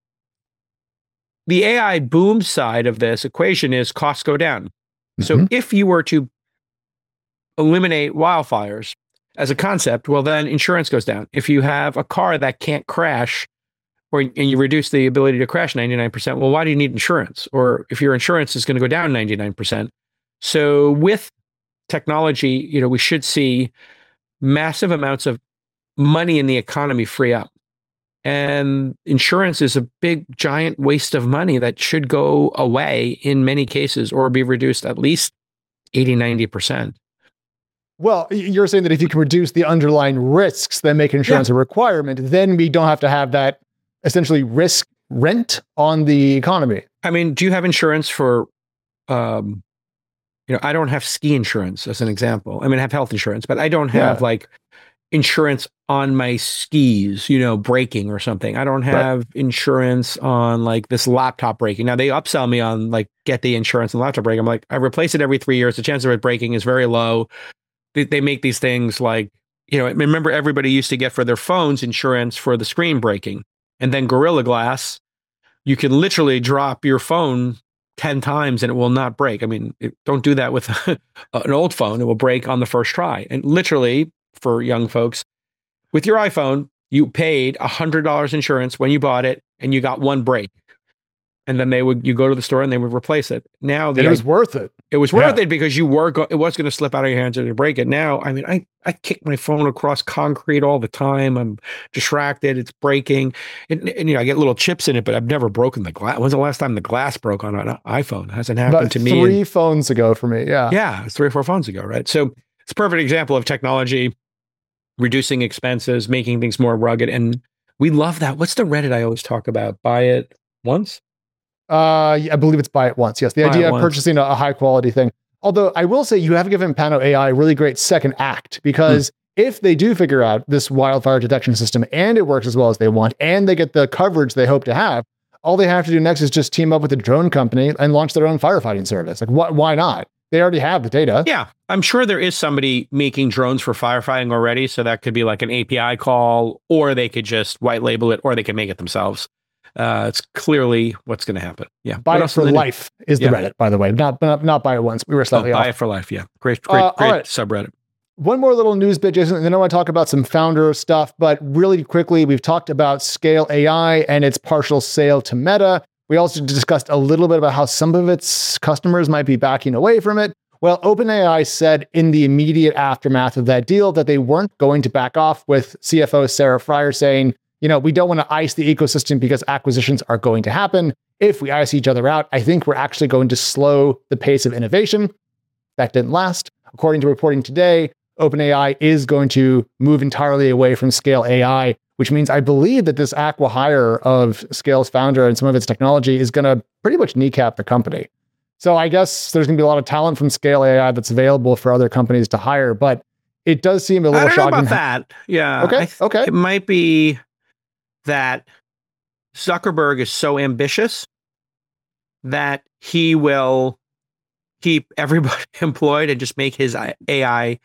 the A I boom side of this equation is costs go down. Mm-hmm. So if you were to eliminate wildfires as a concept, well, then insurance goes down. If you have a car that can't crash, or and you reduce the ability to crash ninety-nine percent, well, why do you need insurance? Or if your insurance is going to go down ninety-nine percent. So with technology, you know, we should see massive amounts of money in the economy free up. And insurance is a big, giant waste of money that should go away in many cases or be reduced at least eighty, ninety percent. Well, you're saying that if you can reduce the underlying risks that make insurance yeah. a requirement, then we don't have to have that essentially risk rent on the economy. I mean, do you have insurance for um, You know, I don't have ski insurance as an example. I mean, I have health insurance, but I don't have Yeah. like insurance on my skis, you know, breaking or something. I don't have right. insurance on like this laptop breaking. Now they upsell me on like, get the insurance on laptop break. I'm like, I replace it every three years. The chance of it breaking is very low. They, they make these things like, you know, remember everybody used to get for their phones insurance for the screen breaking. And then Gorilla Glass, you can literally drop your phone ten times and it will not break. I mean, it, don't do that with an old phone. It will break on the first try. And literally, for young folks, with your iPhone, you paid one hundred dollars insurance when you bought it and you got one break. And then they would, you go to the store and they would replace it. Now the, and it was worth it. It was worth yeah. it because you were, go- it was going to slip out of your hands and you break it. Now, I mean, I, I kick my phone across concrete all the time. I'm distracted. It's breaking. And, and you know, I get little chips in it, but I've never broken the glass. When's the last time the glass broke on an iPhone? It hasn't happened About to me. Three in, phones ago for me. Yeah. Yeah. It's three or four phones ago. Right. So it's a perfect example of technology reducing expenses, making things more rugged. And we love that. What's the Reddit I always talk about? Buy it once? Uh, I believe it's buy it once. Yes. The buy idea of once. purchasing a, a high quality thing. Although I will say you have given Pano A I a really great second act, because mm. if they do figure out this wildfire detection system and it works as well as they want, and they get the coverage they hope to have, all they have to do next is just team up with a drone company and launch their own firefighting service. Like, wh- why not? They already have the data. Yeah, I'm sure there is somebody making drones for firefighting already. So that could be like an A P I call, or they could just white label it, or they can make it themselves. Uh, it's clearly what's going to happen. Yeah. Buy it for life is the yeah. Reddit, by the way. Not, not not buy it once. We were slightly oh, off. Buy it for life. Yeah. Great, great, uh, great right. subreddit. One more little news bit, Jason, and then I want to talk about some founder stuff. But really quickly, we've talked about Scale A I and its partial sale to Meta. We also discussed a little bit about how some of its customers might be backing away from it. Well, OpenAI said in the immediate aftermath of that deal that they weren't going to back off, with C F O Sarah Friar saying, you know, we don't want to ice the ecosystem because acquisitions are going to happen. If we ice each other out, I think we're actually going to slow the pace of innovation. That didn't last. According to reporting today, OpenAI is going to move entirely away from Scale A I, which means I believe that this acqui-hire of Scale's founder and some of its technology is going to pretty much kneecap the company. So I guess there's going to be a lot of talent from Scale A I that's available for other companies to hire, but it does seem a little I don't shocking. know about that. Yeah. Okay. Th- okay. It might be that Zuckerberg is so ambitious that he will keep everybody employed and just make his A I,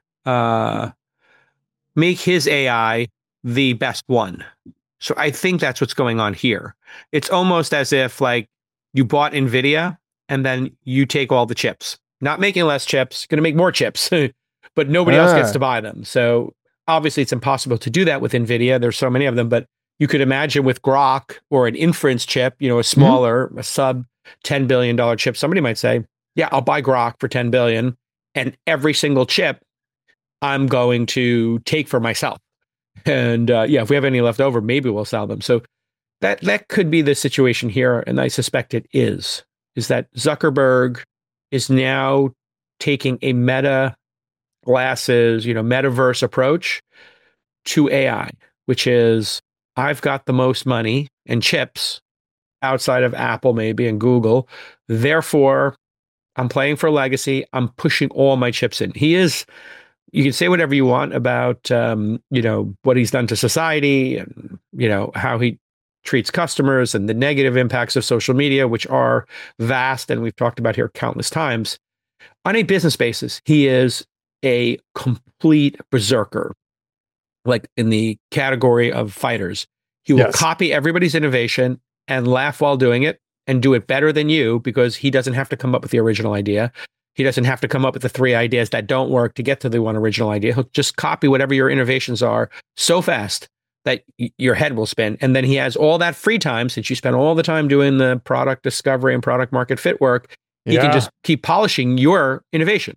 uh, make his A I the best one. So I think that's what's going on here. It's almost as if like you bought NVIDIA and then you take all the chips, not making less chips, going to make more chips, but nobody ah. else gets to buy them. So obviously it's impossible to do that with NVIDIA. There's so many of them, but you could imagine with Grok or an inference chip, you know, a smaller, mm-hmm. a sub ten billion dollars chip, somebody might say, yeah, I'll buy Grok for ten billion dollars and every single chip I'm going to take for myself. And uh, yeah, if we have any left over, maybe we'll sell them. So that that could be the situation here. And I suspect it is, is that Zuckerberg is now taking a Meta glasses, you know, metaverse approach to A I, which is, I've got the most money and chips outside of Apple, maybe, and Google. Therefore, I'm playing for legacy. I'm pushing all my chips in. He is, you can say whatever you want about, um, you know, what he's done to society and, you know, how he treats customers and the negative impacts of social media, which are vast. And we've talked about here countless times. On a business basis, he is a complete berserker. Like in the category of fighters, he will yes. copy everybody's innovation and laugh while doing it and do it better than you because he doesn't have to come up with the original idea. He doesn't have to come up with the three ideas that don't work to get to the one original idea. He'll just copy whatever your innovations are so fast that y- your head will spin. And then he has all that free time, since you spend all the time doing the product discovery and product market fit work, he yeah. can just keep polishing your innovation.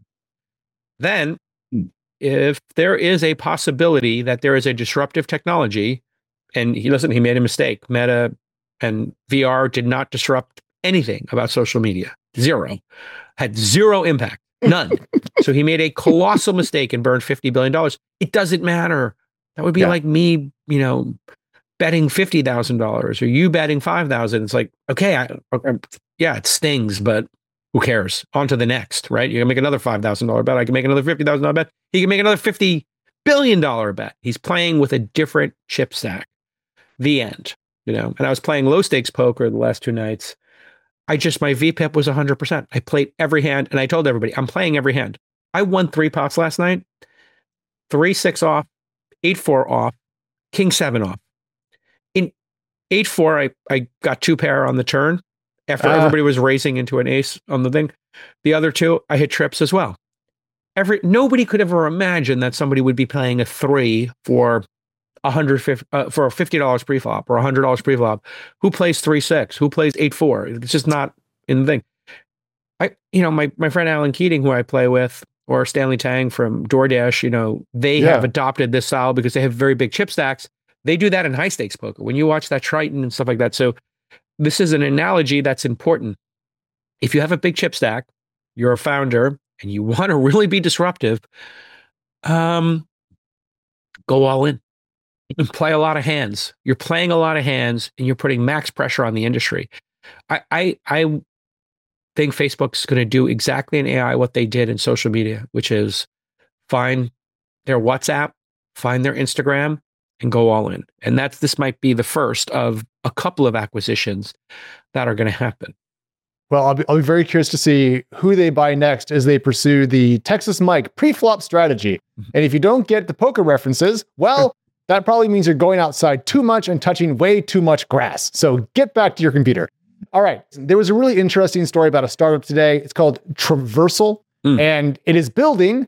Then if there is a possibility that there is a disruptive technology, and he listen, he made a mistake. Meta and V R did not disrupt anything about social media. Zero. Had zero impact. None. So he made a colossal mistake and burned fifty billion dollars. It doesn't matter. That would be yeah. like me, you know, betting fifty thousand dollars or you betting five thousand dollars. It's like, okay, I, okay, yeah, it stings, but Who cares? On to the next, right? You can make another five thousand dollars bet. I can make another fifty thousand dollars bet. He can make another fifty billion dollars bet. He's playing with a different chip stack. The end, you know? And I was playing low stakes poker the last two nights. I just, my V P I P was one hundred percent. I played every hand, and I told everybody, I'm playing every hand. I won three pots last night. Three, six off, eight, four off, king, seven off. In eight, four, I, I got two pair on the turn after uh. everybody was racing into an ace on the thing. The other two, I hit trips as well. Every Nobody could ever imagine that somebody would be playing a three for one hundred fifty uh, for a fifty dollars preflop or one hundred dollars preflop. Who plays three six? Who plays eight four? It's just not in the thing. I, you know, my, my friend Alan Keating, who I play with, or Stanley Tang from DoorDash, you know, they yeah. have adopted this style because they have very big chip stacks. They do that in high stakes poker. When you watch that Triton and stuff like that. So this is an analogy that's important. If you have a big chip stack, you're a founder, and you want to really be disruptive, um, go all in. And play a lot of hands. You're playing a lot of hands, and you're putting max pressure on the industry. I I, I think Facebook's going to do exactly in A I what they did in social media, which is find their WhatsApp, find their Instagram, and go all in. And that's this might be the first of a couple of acquisitions that are going to happen. Well, I'll be, I'll be very curious to see who they buy next as they pursue the Texas Mike pre-flop strategy. And if you don't get the poker references, well, that probably means you're going outside too much and touching way too much grass. So get back to your computer. All right. There was a really interesting story about a startup today. It's called Traversal, mm. and it is building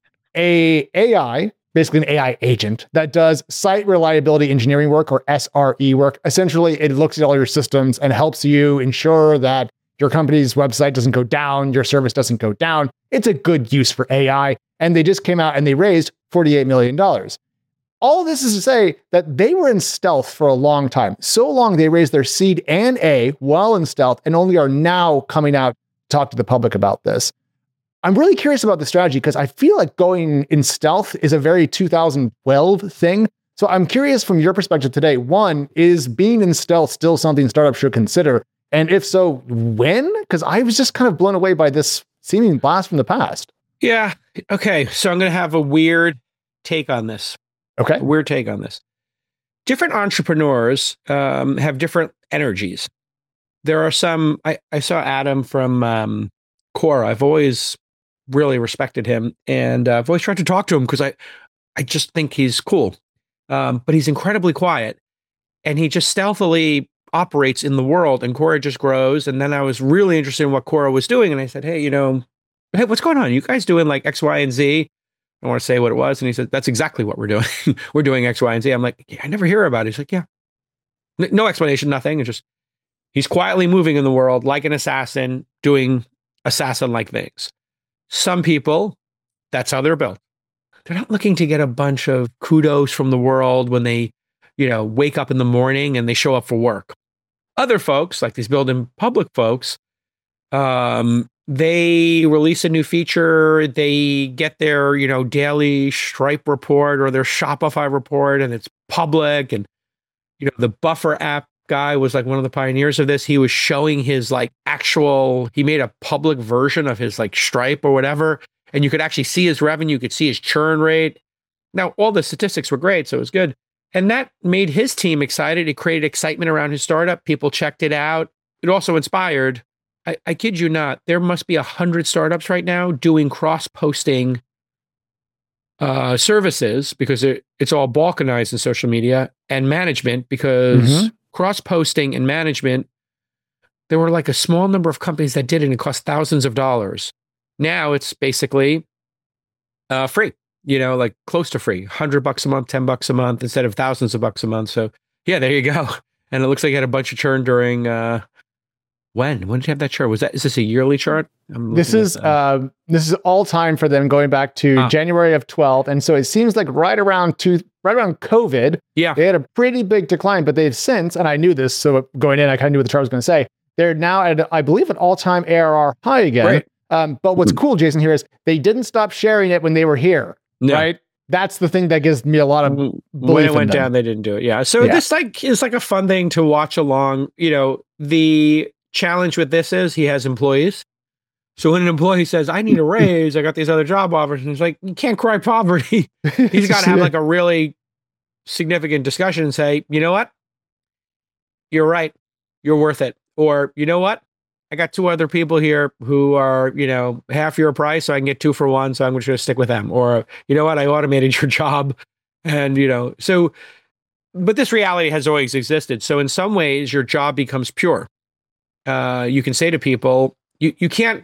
a AI, basically an A I agent that does site reliability engineering work, or S R E work. Essentially, it looks at all your systems and helps you ensure that your company's website doesn't go down, your service doesn't go down. It's a good use for A I. And they just came out and they raised forty-eight million dollars. All of this is to say that they were in stealth for a long time. So long they raised their seed and A while in stealth, and only are now coming out to talk to the public about this. I'm really curious about the strategy because I feel like going in stealth is a very two thousand twelve thing. So I'm curious from your perspective today, one, is being in stealth still something startups should consider? And if so, when? Because I was just kind of blown away by this seeming blast from the past. Yeah. Okay. So I'm going to have a weird take on this. Okay. A weird take on this. Different entrepreneurs um, have different energies. There are some, I, I saw Adam from um, Quora. I've always really respected him. And uh, I've always tried to talk to him because I, I just think he's cool. Um, but he's incredibly quiet. And he just stealthily operates in the world, and Quora just grows. And then I was really interested in what Quora was doing. And I said, hey, you know, hey, what's going on? You guys doing like X, Y, and Z? I don't want to say what it was. And he said, that's exactly what we're doing. We're doing X, Y, and Z. I'm like, yeah, I never hear about it. He's like, yeah. N- no explanation, nothing. It's just, he's quietly moving in the world like an assassin, doing assassin-like things. Some people, that's how they're built. They're not looking to get a bunch of kudos from the world when they, you know, wake up in the morning and they show up for work. Other folks, like these build in public folks, um, they release a new feature, they get their, you know, daily Stripe report or their Shopify report, and it's public. And, you know, the Buffer app guy was like one of the pioneers of this. He was showing his like actual, he made a public version of his like Stripe or whatever, and you could actually see his revenue, you could see his churn rate. Now, all the statistics were great, so it was good. And that made his team excited. It created excitement around his startup. People checked it out. It also inspired, I, I kid you not, there must be a hundred startups right now doing cross-posting uh, services because it, it's all balkanized in social media, and management because mm-hmm. cross-posting and management, there were like a small number of companies that did it and it cost thousands of dollars. Now it's basically uh, free. You know, like close to free, hundred bucks a month, ten bucks a month instead of thousands of bucks a month. So yeah, there you go. And it looks like you had a bunch of churn during, uh, when, when did you have that churn? Was that, is this a yearly chart? This is, uh, this is all time for them going back to ah. January of twelve. And so it seems like right around two, right around COVID, yeah, they had a pretty big decline, but they've since, and I knew this, so going in, I kind of knew what the chart was going to say. They're now at, I believe, an all-time A R R high again. Right. Um, but what's cool, Jason, here is they didn't stop sharing it when they were here. No. Right. That's the thing that gives me a lot of belief. When it went them. down, they didn't do it. Yeah. So yeah. this like is like a fun thing to watch along. You know, the challenge with this is he has employees. So when an employee says, I need a raise, I got these other job offers, and it's like, you can't cry poverty. He's got to have like a really significant discussion and say, you know what? You're right. You're worth it. Or, you know what? I got two other people here who are, you know, half your price, so I can get two for one, so I'm just going to stick with them. Or, you know what? I automated your job. And, you know, so, but this reality has always existed. So in some ways, your job becomes pure. Uh, you can say to people, you, you can't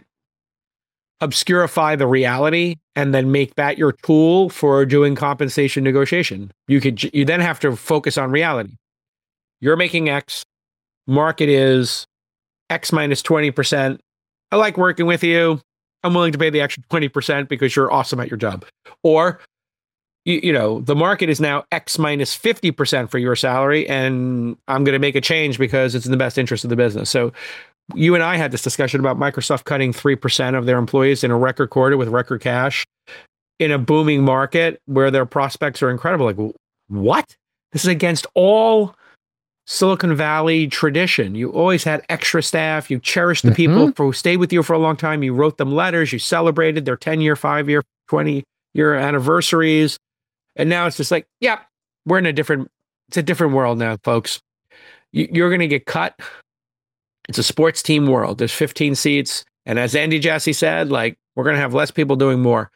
obscurify the reality and then make that your tool for doing compensation negotiation. You could, you then have to focus on reality. You're making X, market is X minus twenty percent. I like working with you. I'm willing to pay the extra twenty percent because you're awesome at your job. Or, you, you know, the market is now X minus fifty percent for your salary, and I'm going to make a change because it's in the best interest of the business. So you and I had this discussion about Microsoft cutting three percent of their employees in a record quarter with record cash in a booming market where their prospects are incredible. Like, what? This is against all Silicon Valley tradition. You always had extra staff. You cherished the mm-hmm. people who stayed with you for a long time. You wrote them letters. You celebrated their ten year, five year, twenty year anniversaries. And now it's just like, yeah, we're in a different, it's a different world now, folks. You, you're going to get cut. It's a sports team world. There's fifteen seats. And as Andy Jassy said, like, we're going to have less people doing more.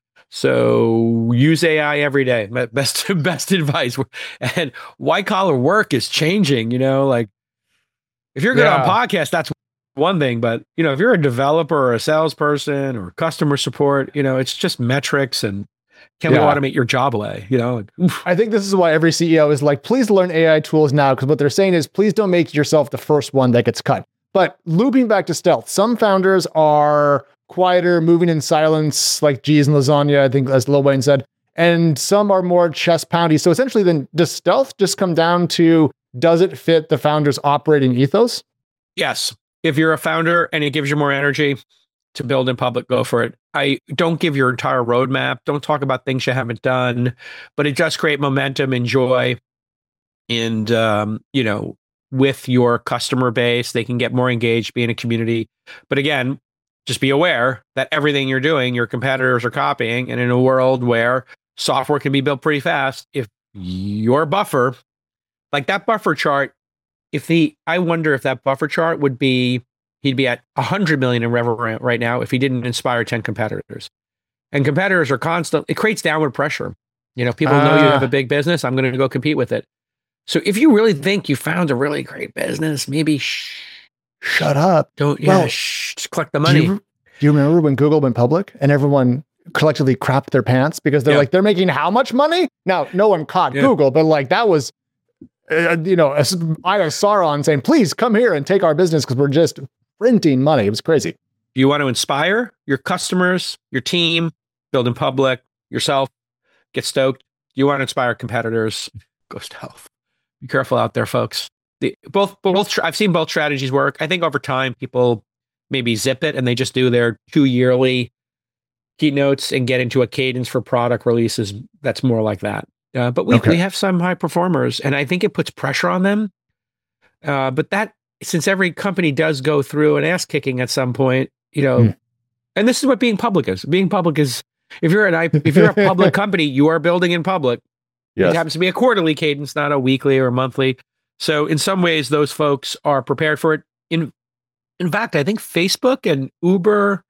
So use A I every day. Best, best advice. And white collar work is changing, you know, like if you're good yeah. on podcasts, that's one thing, but you know, if you're a developer or a salesperson or customer support, you know, it's just metrics and can yeah. we automate your job away? You know, oof. I think this is why every C E O is like, please learn A I tools now. Cause what they're saying is, please don't make yourself the first one that gets cut. But looping back to stealth, some founders are quieter, moving in silence, like G's and lasagna, I think, as Lil Wayne said. And some are more chest poundy. So essentially, then does stealth just come down to, does it fit the founder's operating ethos? Yes. If you're a founder and it gives you more energy to build in public, go for it. I don't give your entire roadmap. Don't talk about things you haven't done, but it does create momentum and joy. And, um, you know, with your customer base, they can get more engaged, be in a community. But again, just be aware that everything you're doing, your competitors are copying. And in a world where software can be built pretty fast, if your buffer, like that buffer chart, if the, I wonder if that buffer chart would be, he'd be at one hundred million in revenue right now if he didn't inspire ten competitors. And competitors are constant, it creates downward pressure. You know, people uh, know you have a big business, I'm going to go compete with it. So if you really think you found a really great business, maybe shh, shut up. Don't, yeah, well, shh, just collect the money. Do you, do you remember when Google went public and everyone collectively crapped their pants because they're yeah. like, they're making how much money? Now, no one caught yeah. Google, but like that was, uh, you know, Eye of Sauron saying, please come here and take our business because we're just printing money. It was crazy. You want to inspire your customers, your team, build in public, yourself, get stoked. You want to inspire competitors, go stealth. Be careful out there, folks. The, both, both. I've seen both strategies work. I think over time, people maybe zip it and they just do their two yearly keynotes and get into a cadence for product releases. That's more like that. Uh, but we okay. we have some high performers, and I think it puts pressure on them. Uh, but that, since every company does go through an ass kicking at some point, you know, mm. and this is what being public is. Being public is, if you're an if you're a public company, you are building in public. Yes. It happens to be a quarterly cadence, not a weekly or monthly. So in some ways, those folks are prepared for it. In in fact, I think Facebook and Uber,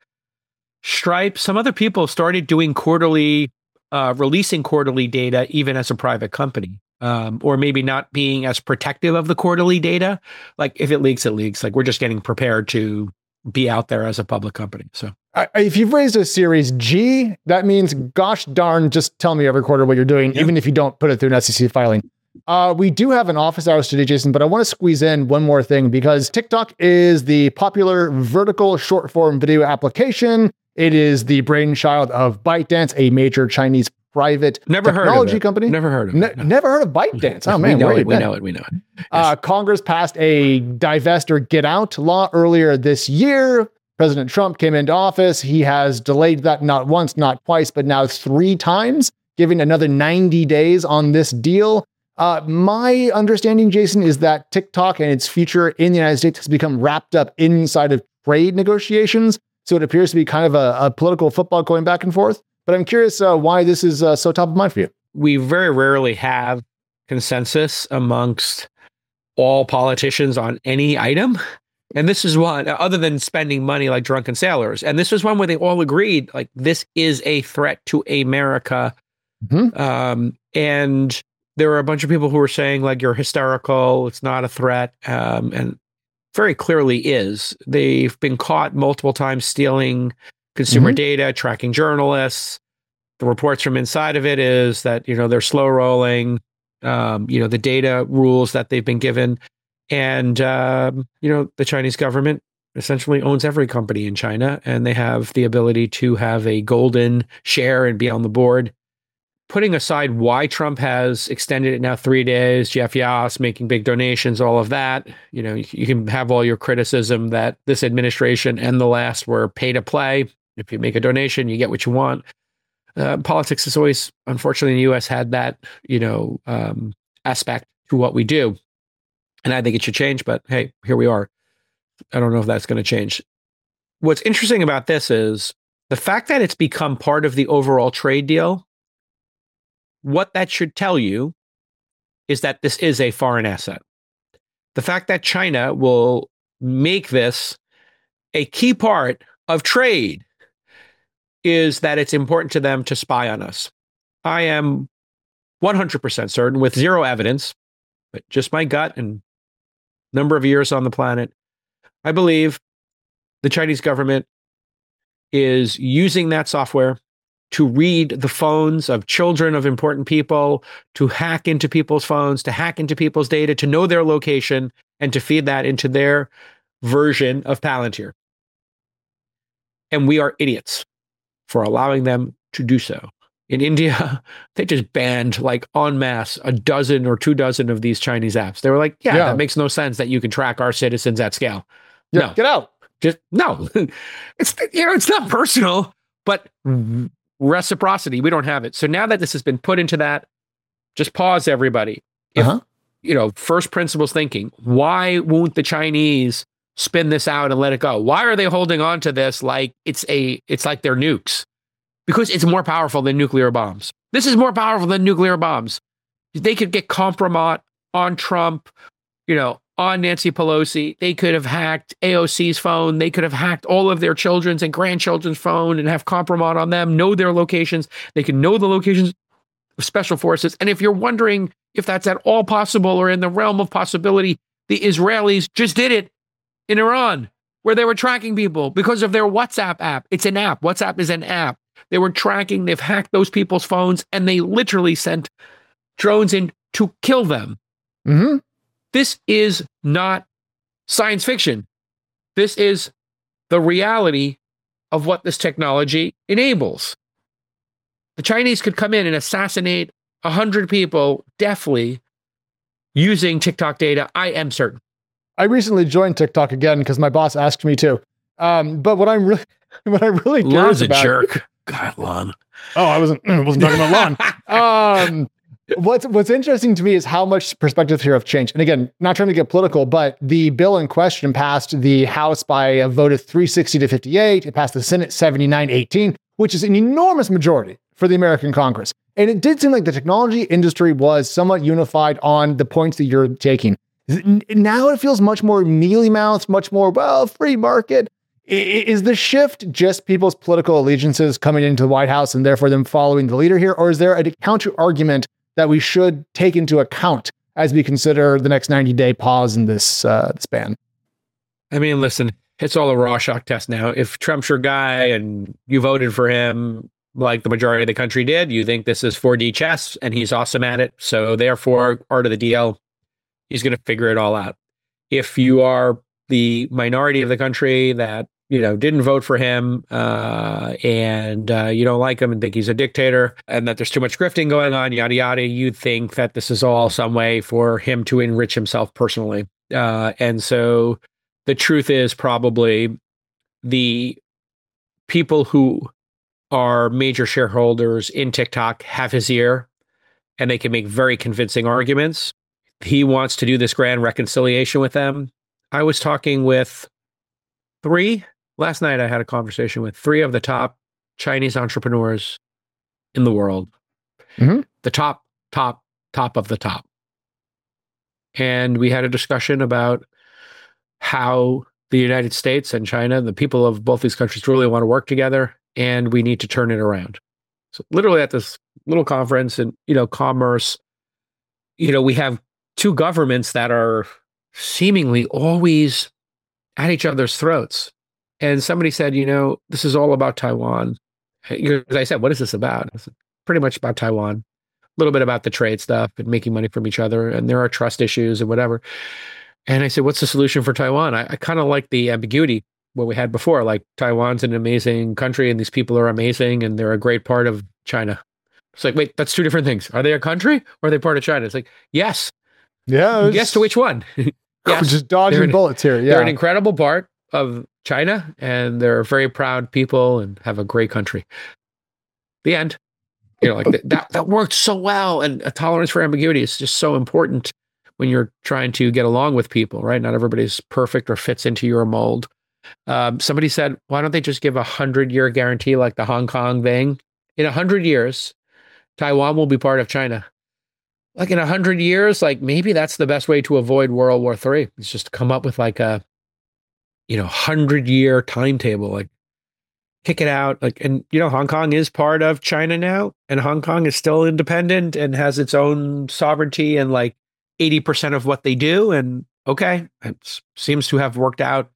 Stripe, some other people started doing quarterly, uh, releasing quarterly data, even as a private company, um, or maybe not being as protective of the quarterly data. Like if it leaks, it leaks. Like we're just getting prepared to be out there as a public company. So if you've raised a Series G, that means, gosh darn, just tell me every quarter what you're doing, yep. even if you don't put it through an S E C filing. Uh, we do have an office hours today, Jason, but I want to squeeze in one more thing because TikTok is the popular vertical short form video application. It is the brainchild of ByteDance, a major Chinese private never technology heard of company. Never heard of it. Ne- no. Never heard of ByteDance. Oh man, we know it. We know it. We know it. Yes. Uh, Congress passed a divest or get out law earlier this year. President Trump came into office. He has delayed that not once, not twice, but now three times, giving another ninety days on this deal. Uh, my understanding, Jason, is that TikTok and its future in the United States has become wrapped up inside of trade negotiations. So it appears to be kind of a, a political football going back and forth. But I'm curious uh, why this is uh, so top of mind for you. We very rarely have consensus amongst all politicians on any item. And this is one, other than spending money like drunken sailors. And this was one where they all agreed, like, this is a threat to America. Mm-hmm. Um, and there were a bunch of people who were saying, like, you're hysterical. It's not a threat. Um, and very clearly is. They've been caught multiple times stealing consumer mm-hmm. data, tracking journalists. The reports from inside of it is that, you know, they're slow rolling, um, you know, the data rules that they've been given. And, um, you know, the Chinese government essentially owns every company in China, and they have the ability to have a golden share and be on the board. Putting aside why Trump has extended it now three days, Jeff Yass making big donations, all of that, you know, you, you can have all your criticism that this administration and the last were pay to play. If you make a donation, you get what you want. Uh, politics has always, unfortunately, in the U S had that, you know, um, aspect to what we do. And I think it should change, but hey, here we are. I don't know if that's going to change. What's interesting about this is the fact that it's become part of the overall trade deal. What that should tell you is that this is a foreign asset. The fact that China will make this a key part of trade is that it's important to them to spy on us. I am one hundred percent certain, with zero evidence, but just my gut and number of years on the planet, I believe the Chinese government is using that software to read the phones of children of important people, to hack into people's phones, to hack into people's data, to know their location, and to feed that into their version of Palantir. And we are idiots for allowing them to do so. In India, they just banned, like, en masse, a dozen or two dozen of these Chinese apps. They were like, yeah, yeah. that makes no sense that you can track our citizens at scale. Yeah, no. Get out. Just, no. It's, you know, it's not personal, but reciprocity, we don't have it. So now that this has been put into that, just pause, everybody. If, uh-huh. you know, first principles thinking, why won't the Chinese spin this out and let it go? Why are they holding on to this like it's a, it's like they're nukes? Because it's more powerful than nuclear bombs. This is more powerful than nuclear bombs. They could get compromise on Trump, you know, on Nancy Pelosi. They could have hacked A O C's phone. They could have hacked all of their children's and grandchildren's phone and have compromise on them, know their locations. They can know the locations of special forces. And if you're wondering if that's at all possible or in the realm of possibility, the Israelis just did it in Iran, where they were tracking people because of their WhatsApp app. It's an app. WhatsApp is an app. They were tracking, they've hacked those people's phones, and they literally sent drones in to kill them. Mm-hmm. This is not science fiction. This is the reality of what this technology enables. The Chinese could come in and assassinate one hundred people deftly using TikTok data. I am certain. I recently joined TikTok again because my boss asked me to. Um, but what I'm really, what I'm really curious Lon's a about, jerk. God, Lon. Oh, I wasn't wasn't talking about Lon. Um, what's what's interesting to me is how much perspectives here have changed. And again, not trying to get political, but the bill in question passed the House by a vote of three sixty to fifty-eight. It passed the Senate seventy-nine eighteen, which is an enormous majority for the American Congress. And it did seem like the technology industry was somewhat unified on the points that you're taking. Now it feels much more mealy-mouthed, much more, well, free market. Is the shift just people's political allegiances coming into the White House and therefore them following the leader here? Or is there a counter argument that we should take into account as we consider the next ninety day pause in this, uh, this ban? I mean, listen, it's all a Rorschach test now. If Trump's your guy and you voted for him like the majority of the country did, you think this is four D chess and he's awesome at it. So therefore, part of the deal, he's going to figure it all out. If you are the minority of the country that, you know, didn't vote for him uh, and uh, you don't like him and think he's a dictator and that there's too much grifting going on, yada, yada, you'd think that this is all some way for him to enrich himself personally. Uh, and so the truth is probably the people who are major shareholders in TikTok have his ear and they can make very convincing arguments. He wants to do this grand reconciliation with them. I was talking with three last night I had a conversation with three of the top Chinese entrepreneurs in the world. Mm-hmm. The top, top, top of the top. And we had a discussion about how the United States and China, the people of both these countries really want to work together, and we need to turn it around. So literally at this little conference in, you know, commerce, you know, we have two governments that are seemingly always at each other's throats. And somebody said, you know, this is all about Taiwan. As I said, what is this about? It's pretty much about Taiwan. A little bit about the trade stuff and making money from each other. And there are trust issues and whatever. And I said, what's the solution for Taiwan? I, I kind of like the ambiguity what we had before. Like, Taiwan's an amazing country and these people are amazing and they're a great part of China. It's like, wait, that's two different things. Are they a country or are they part of China? It's like, yes. Yeah. Was, yes to which one? Yes, just dodging an, bullets here. Yeah. They're an incredible part of China and they're very proud people and have a great country. The end. You know, like th- that, that worked so well. And a tolerance for ambiguity is just so important when you're trying to get along with people, right? Not everybody's perfect or fits into your mold. Um, somebody said, why don't they just give a hundred year guarantee like the Hong Kong thing? In a hundred years, Taiwan will be part of China. Like in a hundred years, like maybe that's the best way to avoid World War Three. It's just to come up with like a, you know, hundred year timetable, like kick it out. Like, and you know, Hong Kong is part of China now, and Hong Kong is still independent and has its own sovereignty and like eighty percent of what they do. And okay, it seems to have worked out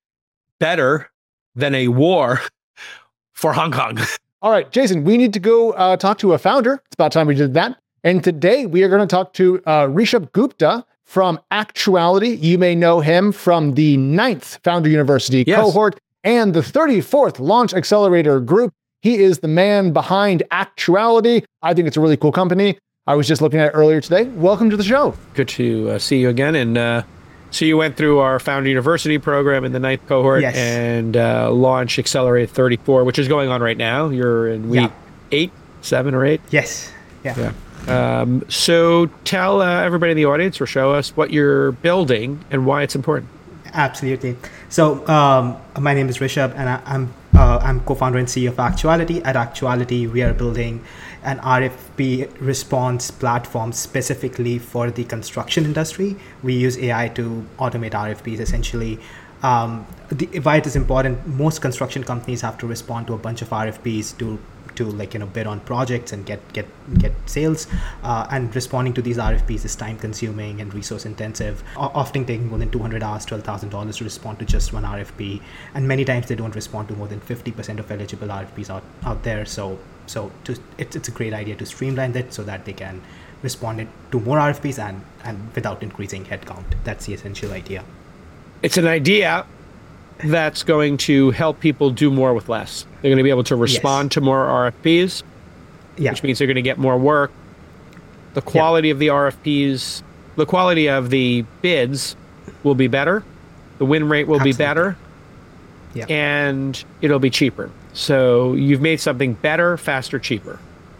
better than a war for Hong Kong. All right, Jason, we need to go uh, talk to a founder. It's about time we did that. And today we are going to talk to uh, Rishabh Gupta from Actuality. You may know him from the ninth Founder University yes. cohort and the thirty-fourth Launch Accelerator group. He is the man behind Actuality. I think it's a really cool company. I was just looking at it earlier today. Welcome to the show. Good to uh, see you again. And uh, so you went through our Founder University program in the ninth cohort yes. and uh, Launch Accelerator thirty-four, which is going on right now. You're in week yeah. eight, seven or eight? Yes. Yeah. yeah. Um, so tell uh, everybody in the audience or show us what you're building and why it's important. Absolutely. So um, my name is Rishabh and I, I'm uh, I'm co-founder and C E O of Actuality. At Actuality, we are building an R F P response platform specifically for the construction industry. We use A I to automate R F Ps essentially. Um, the, why it is important, most construction companies have to respond to a bunch of R F Ps to to like, you know, bid on projects and get get get sales. Uh, and responding to these R F Ps is time consuming and resource intensive, o- often taking more than two hundred hours, twelve thousand dollars to respond to just one R F P. And many times they don't respond to more than fifty percent of eligible R F Ps out, out there. So so to, it's, it's a great idea to streamline that so that they can respond it to more R F Ps and, and without increasing headcount. That's the essential idea. It's an idea that's going to help people do more with less. They're going to be able to respond yes. to more R F Ps, yeah. which means they're going to get more work. The quality yeah. of the R F Ps, the quality of the bids will be better. The win rate will Absolutely. be better. Yeah. And it'll be cheaper. So you've made something better, faster, cheaper.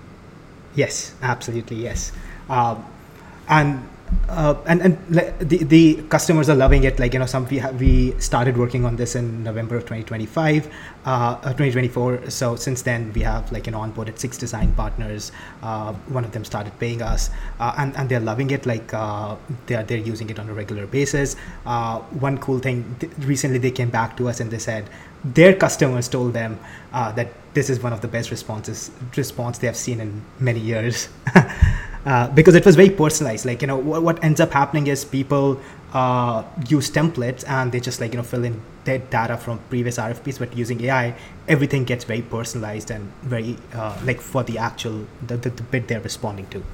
Yes, absolutely, yes. Um, and Uh, and and the the customers are loving it. Like, you know, some we have, we started working on this in November of twenty twenty-five, uh, twenty twenty-four. So since then we have, like, you know, onboarded six design partners. Uh, one of them started paying us, uh, and and they're loving it. Like uh, they're they're using it on a regular basis. Uh, one cool thing, th- recently they came back to us and they said their customers told them uh, that this is one of the best responses response they have seen in many years. Uh, because it was very personalized. Like, you know, what, what ends up happening is people uh, use templates and they just, like, you know, fill in their data from previous R F Ps, but using A I, everything gets very personalized and very, uh, like, for the actual, the, the, the bit they're responding to.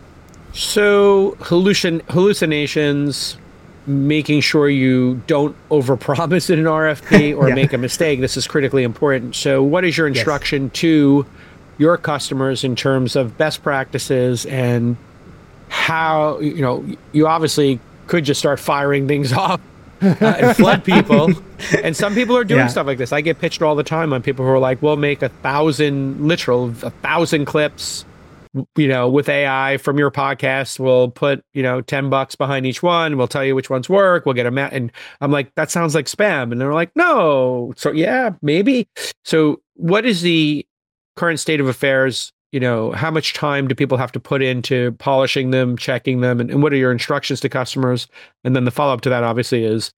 So hallucin- hallucinations, making sure you don't overpromise in an R F P or yeah. make a mistake, this is critically important. So what is your instruction yes. to your customers in terms of best practices and how, you know, you obviously could just start firing things off uh, and flood people. And some people are doing yeah. stuff like this. I get pitched all the time on people who are like, we'll make a thousand, literal, a thousand clips you know, with A I from your podcast, we'll put, you know, ten bucks behind each one. We'll tell you which ones work. We'll get a mat. And I'm like, that sounds like spam. And they're like, no. So yeah, maybe. So what is the current state of affairs? You know, how much time do people have to put into polishing them, checking them? And, and what are your instructions to customers? And then the follow-up to that obviously is,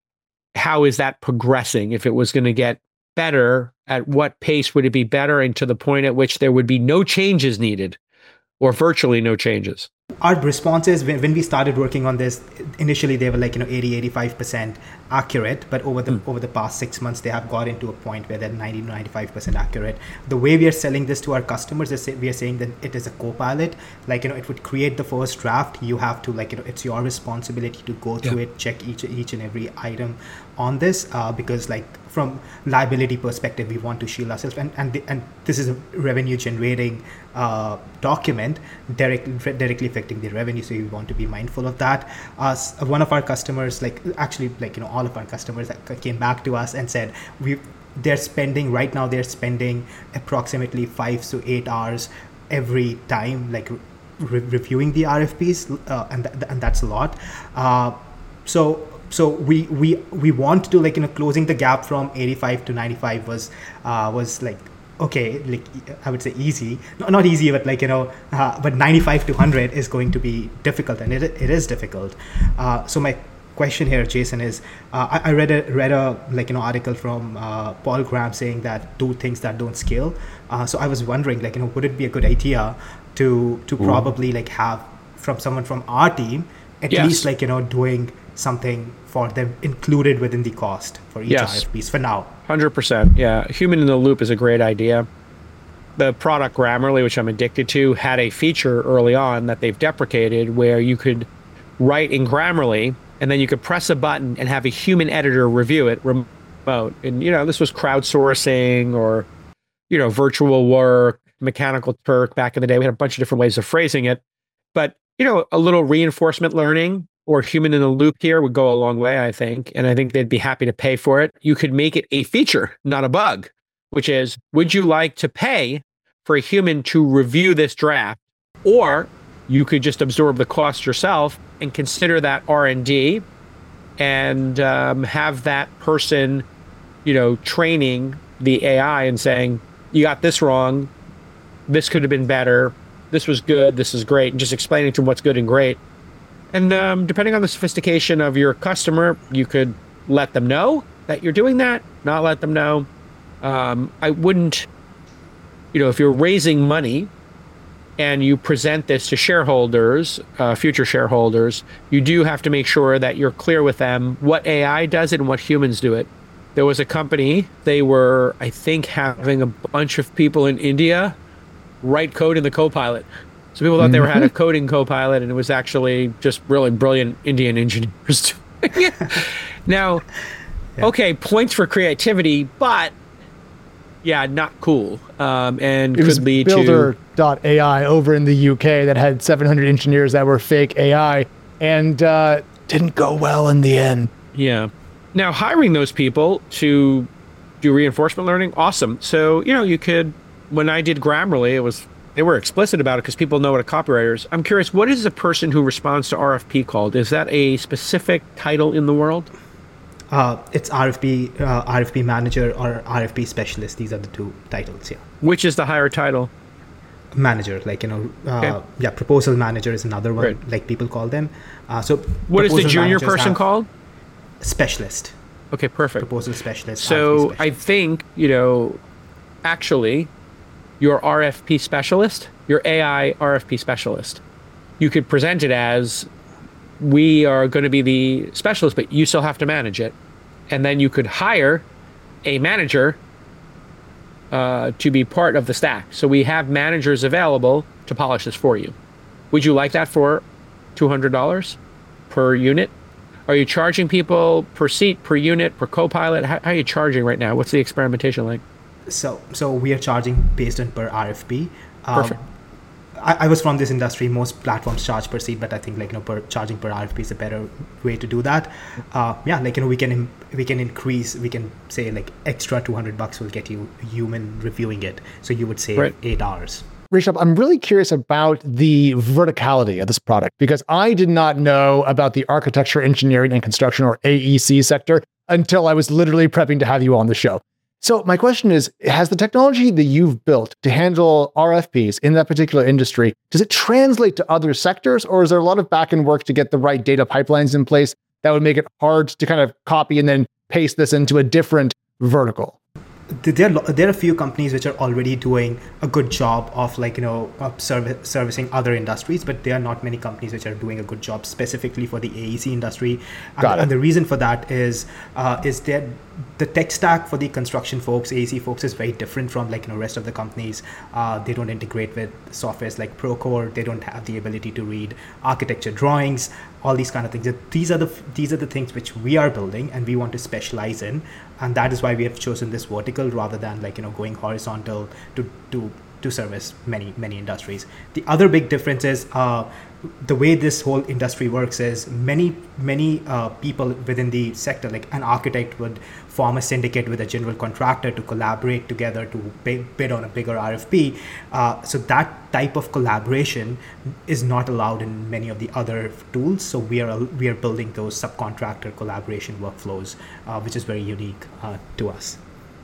how is that progressing? If it was going to get better, at what pace would it be better, and to the point at which there would be no changes needed or virtually no changes? Our responses, when, when we started working on this, initially they were like, you know, eighty, eighty-five percent accurate, but over the mm. over the past six months, they have gotten to a point where they're ninety to ninety-five percent accurate. The way we are selling this to our customers is we are saying that it is a co-pilot. Like, you know, it would create the first draft. You have to, like, you know, it's your responsibility to go through yeah. it, check each each and every item on this, uh, because like from liability perspective, we want to shield ourselves, and and the, and this is a revenue generating uh, document directly directly affecting the revenue, so we want to be mindful of that. Uh, one of our customers, like actually like you know all of our customers that came back to us and said we they're spending right now they're spending approximately five to eight hours every time, like re- reviewing the R F Ps, uh, and th- and that's a lot. Uh, so. So we, we we want to, like, you know, closing the gap from eighty-five to ninety-five was uh, was like, okay, like I would say easy, no, not easy, but like, you know, uh, but ninety-five to one hundred is going to be difficult, and it it is difficult. Uh, so my question here, Jason, is uh, I, I read a read a like you know article from uh, Paul Graham saying that do things that don't scale. Uh, so I was wondering, like, you know, would it be a good idea to to Ooh. probably like have from someone from our team at yes. least, like, you know, doing something for them included within the cost for each yes. R F Ps for now? one hundred percent. Yeah. Human in the loop is a great idea. The product Grammarly, which I'm addicted to, had a feature early on that they've deprecated where you could write in Grammarly and then you could press a button and have a human editor review it remote. And, you know, this was crowdsourcing or, you know, virtual work, Mechanical Turk back in the day. We had a bunch of different ways of phrasing it. But, you know, a little reinforcement learning or human in the loop here would go a long way, I think. And I think they'd be happy to pay for it. You could make it a feature, not a bug, which is, would you like to pay for a human to review this draft? Or you could just absorb the cost yourself and consider that R and D and um, have that person, you know, training the A I and saying, you got this wrong. This could have been better. This was good. This is great. And just explaining to them what's good and great. And um, depending on the sophistication of your customer, you could let them know that you're doing that, not let them know. Um, I wouldn't, you know, if you're raising money and you present this to shareholders, uh, future shareholders, you do have to make sure that you're clear with them what A I does it and what humans do it. There was a company, they were, I think, having a bunch of people in India write code in the Copilot. So people thought mm-hmm. they were had a coding Copilot, and it was actually just really brilliant Indian engineers doing it. Now, yeah. okay, points for creativity, but yeah, not cool. Um, and it could was lead Builder to dot A I over in the U K that had seven hundred engineers that were fake A I, and uh, didn't go well in the end. Yeah. Now, hiring those people to do reinforcement learning, awesome. So, you know, you could, when I did Grammarly, it was, they were explicit about it because people know what a copywriter is. I'm curious, what is a person who responds to R F P called? Is that a specific title in the world? Uh, it's R F P, uh, R F P manager or R F P specialist. These are the two titles, yeah. Which is the higher title? Manager, like, you know, uh, okay. yeah, proposal manager is another one, right. like people call them. Uh, so what is the junior person called? Specialist. Okay, perfect. Proposal specialist. So specialist. I think, you know, actually, your R F P specialist, your A I R F P specialist, you could present it as, we are going to be the specialist, but you still have to manage it. And then you could hire a manager uh, to be part of the stack. So we have managers available to polish this for you. Would you like that for two hundred dollars per unit? Are you charging people per seat, per unit, per Copilot? How, how are you charging right now? What's the experimentation like? So so we are charging based on per R F P. Um, Perfect. I, I was from this industry. Most platforms charge per seat, but I think, like, you know, per charging per R F P is a better way to do that. Uh, yeah, like, you know, we can we can increase. We can say like extra two hundred bucks will get you human reviewing it. So you would save right. eight hours. Rishabh, I'm really curious about the verticality of this product because I did not know about the architecture, engineering, and construction, or A E C sector until I was literally prepping to have you on the show. So my question is, has the technology that you've built to handle R F Ps in that particular industry, does it translate to other sectors, or is there a lot of back-end work to get the right data pipelines in place that would make it hard to kind of copy and then paste this into a different vertical? There, there are a few companies which are already doing a good job of like, you know, uh, service, servicing other industries, but there are not many companies which are doing a good job specifically for the A E C industry. And, and the reason for that is uh, is that the tech stack for the construction folks, A E C folks, is very different from like, you know, rest of the companies. Uh, they don't integrate with softwares like Procore. They don't have the ability to read architecture drawings, all these kind of things. These are the these are the things which we are building and we want to specialize in. And that is why we have chosen this vertical rather than like, you know, going horizontal to to to service many, many industries. The other big difference is uh, the way this whole industry works is many, many uh, people within the sector, like an architect would form a syndicate with a general contractor to collaborate together to bid on a bigger R F P. Uh, so that type of collaboration is not allowed in many of the other tools. So we are we are building those subcontractor collaboration workflows, uh, which is very unique uh, to us.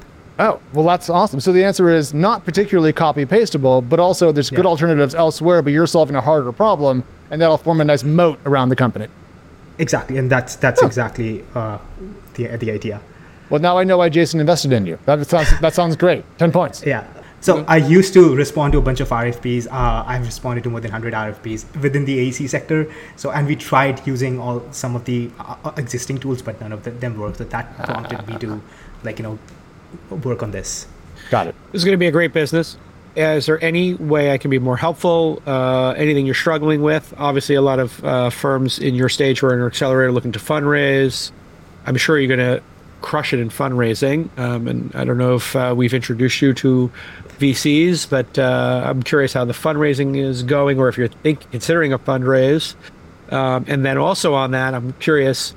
Oh, well, that's awesome. So the answer is not particularly copy pastable, but also there's good yeah. alternatives elsewhere, but you're solving a harder problem, and that'll form a nice moat around the company. Exactly, and that's that's oh. exactly uh, the the idea. Well, now I know why Jason invested in you. That sounds that sounds great. Ten points. Yeah. So I used to respond to a bunch of R F Ps. Uh, I've responded to more than one hundred R F Ps within the A E C sector. So, and we tried using all some of the uh, existing tools, but none of them worked. So that prompted me to, like, you know, work on this. Got it. This is going to be a great business. Is there any way I can be more helpful? Uh, anything you're struggling with? Obviously, a lot of uh, firms in your stage or in your accelerator looking to fundraise. I'm sure you're going to crush it in fundraising. Um, and I don't know if uh, we've introduced you to V Cs, but uh, I'm curious how the fundraising is going, or if you're think, considering a fundraise. Um, and then also on that, I'm curious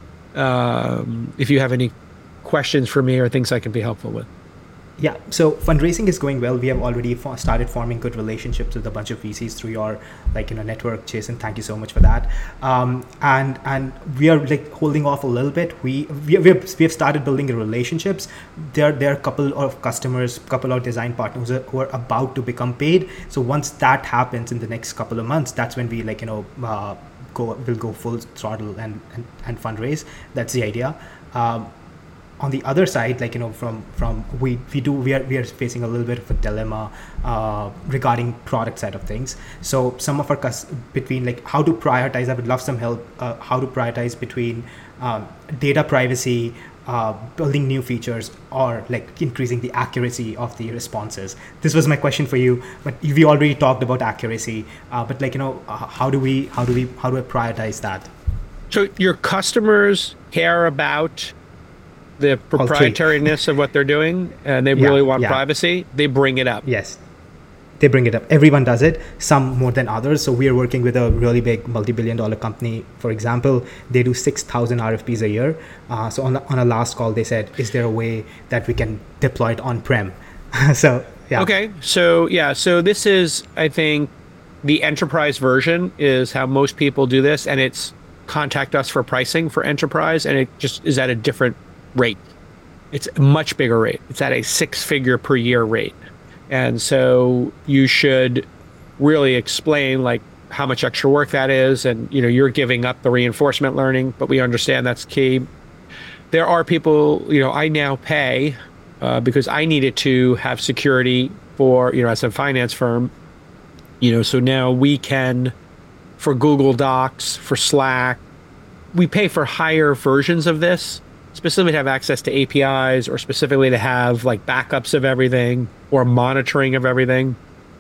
um, if you have any questions for me or things I can be helpful with. Yeah, so fundraising is going well. We have already fo- started forming good relationships with a bunch of V Cs through your, like, you know, network. Jason, thank you so much for that. Um, and and we are like holding off a little bit. We we we have, we have started building the relationships. There there are a couple of customers, couple of design partners who are about to become paid. So once that happens in the next couple of months, that's when we like you know uh, go will go full throttle and and, and fundraise. That's the idea. Um, On the other side, like, you know, from from we we do we are we are facing a little bit of a dilemma uh, regarding product side of things. So some of our cus- between like how to prioritize. I would love some help. Uh, how to prioritize between um, data privacy, uh, building new features, or like increasing the accuracy of the responses. This was my question for you, but we already talked about accuracy. Uh, but like you know, uh, how do we how do we how do I prioritize that? So your customers care about the proprietariness of what they're doing, and they yeah, really want yeah. privacy, they bring it up. Yes, they bring it up. Everyone does it, some more than others. So we are working with a really big multi-billion dollar company. For example, they do six thousand R F Ps a year. Uh, so on, the, on a last call, they said, is there a way that we can deploy it on-prem? so, yeah. Okay, so yeah, so this is, I think, the enterprise version is how most people do this, and it's contact us for pricing for enterprise, and it just is at a different rate. It's a much bigger rate. It's at a six figure per year rate. And so you should really explain like how much extra work that is. And, you know, you're giving up the reinforcement learning, but we understand that's key. There are people, you know, I now pay uh, because I needed to have security for, you know, as a finance firm, you know, so now we can, for Google Docs, for Slack, we pay for higher versions of this, specifically to have access to A P Is, or specifically to have like backups of everything or monitoring of everything.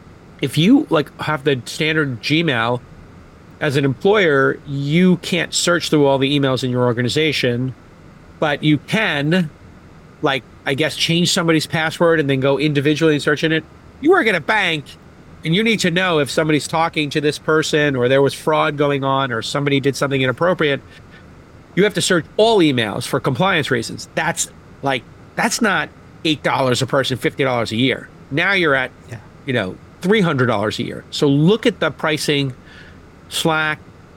If you like have the standard Gmail, as an employer, you can't search through all the emails in your organization, but you can, like, I guess, change somebody's password and then go individually and search in it. You work at a bank and you need to know if somebody's talking to this person, or there was fraud going on, or somebody did something inappropriate. You have to search all emails for compliance reasons. That's like, that's not eight dollars a person, fifty dollars a year. Now you're at, yeah. you know, three hundred dollars a year. So look at the pricing. Slack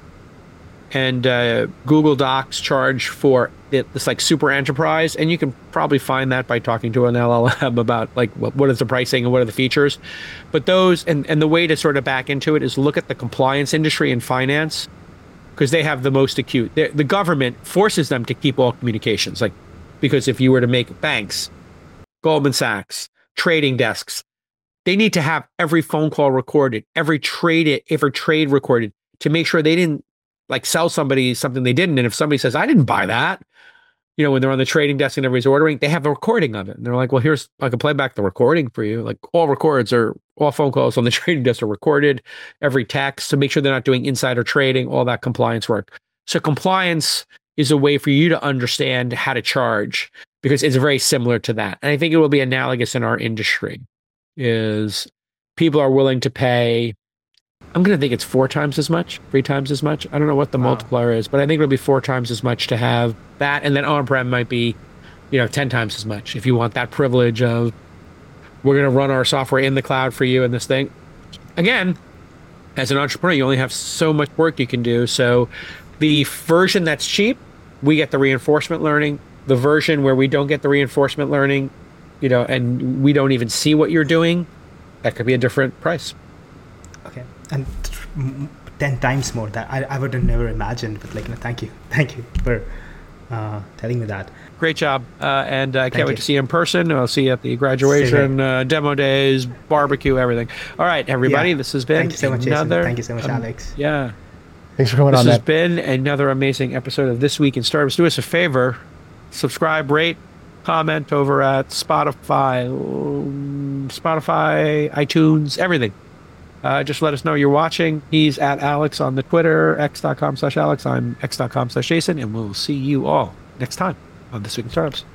and uh, Google Docs charge for it, this like super enterprise, and you can probably find that by talking to an L L M about like what, what is the pricing and what are the features. But those and, and the way to sort of back into it is look at the compliance industry and finance, because they have the most acute. They're, the government forces them to keep all communications, like because if you were to make banks, Goldman Sachs, trading desks, they need to have every phone call recorded, every trade every trade recorded to make sure they didn't like sell somebody something they didn't. And if somebody says, I didn't buy that, you know, when they're on the trading desk and everybody's ordering, they have a recording of it. And they're like, well, here's, I can play back the recording for you. Like all records are, all phone calls on the trading desk are recorded, every text, to make sure they're not doing insider trading, all that compliance work. So compliance is a way for you to understand how to charge, because it's very similar to that. And I think it will be analogous in our industry, is people are willing to pay, I'm going to think it's four times as much, three times as much. I don't know what the wow. multiplier is, but I think it'll be four times as much to have that. And then on-prem might be, you know, ten times as much if you want that privilege of, we're going to run our software in the cloud for you and this thing. Again, as an entrepreneur, you only have so much work you can do. So the version that's cheap, we get the reinforcement learning. The version where we don't get the reinforcement learning, you know, and we don't even see what you're doing, that could be a different price. Okay. And ten times more that I, I would have never imagined, but like, you know, thank you. Thank you for uh, telling me that. Great job. Uh, and I uh, can't Thank wait you. to see you in person. I'll see you at the graduation, uh, demo days, barbecue, everything. All right, everybody, Yeah. this has been Thank you so much, another, Jason. Thank you so much, um, Alex. Yeah. Thanks for coming This on, has that. been another amazing episode of This Week in Startups. Do us a favor, subscribe, rate, comment over at Spotify, um, Spotify, iTunes, everything. Uh, just let us know you're watching. He's at Alex on the Twitter, x.com slash Alex. I'm x.com slash Jason, and we'll see you all next time on This Week in Startups.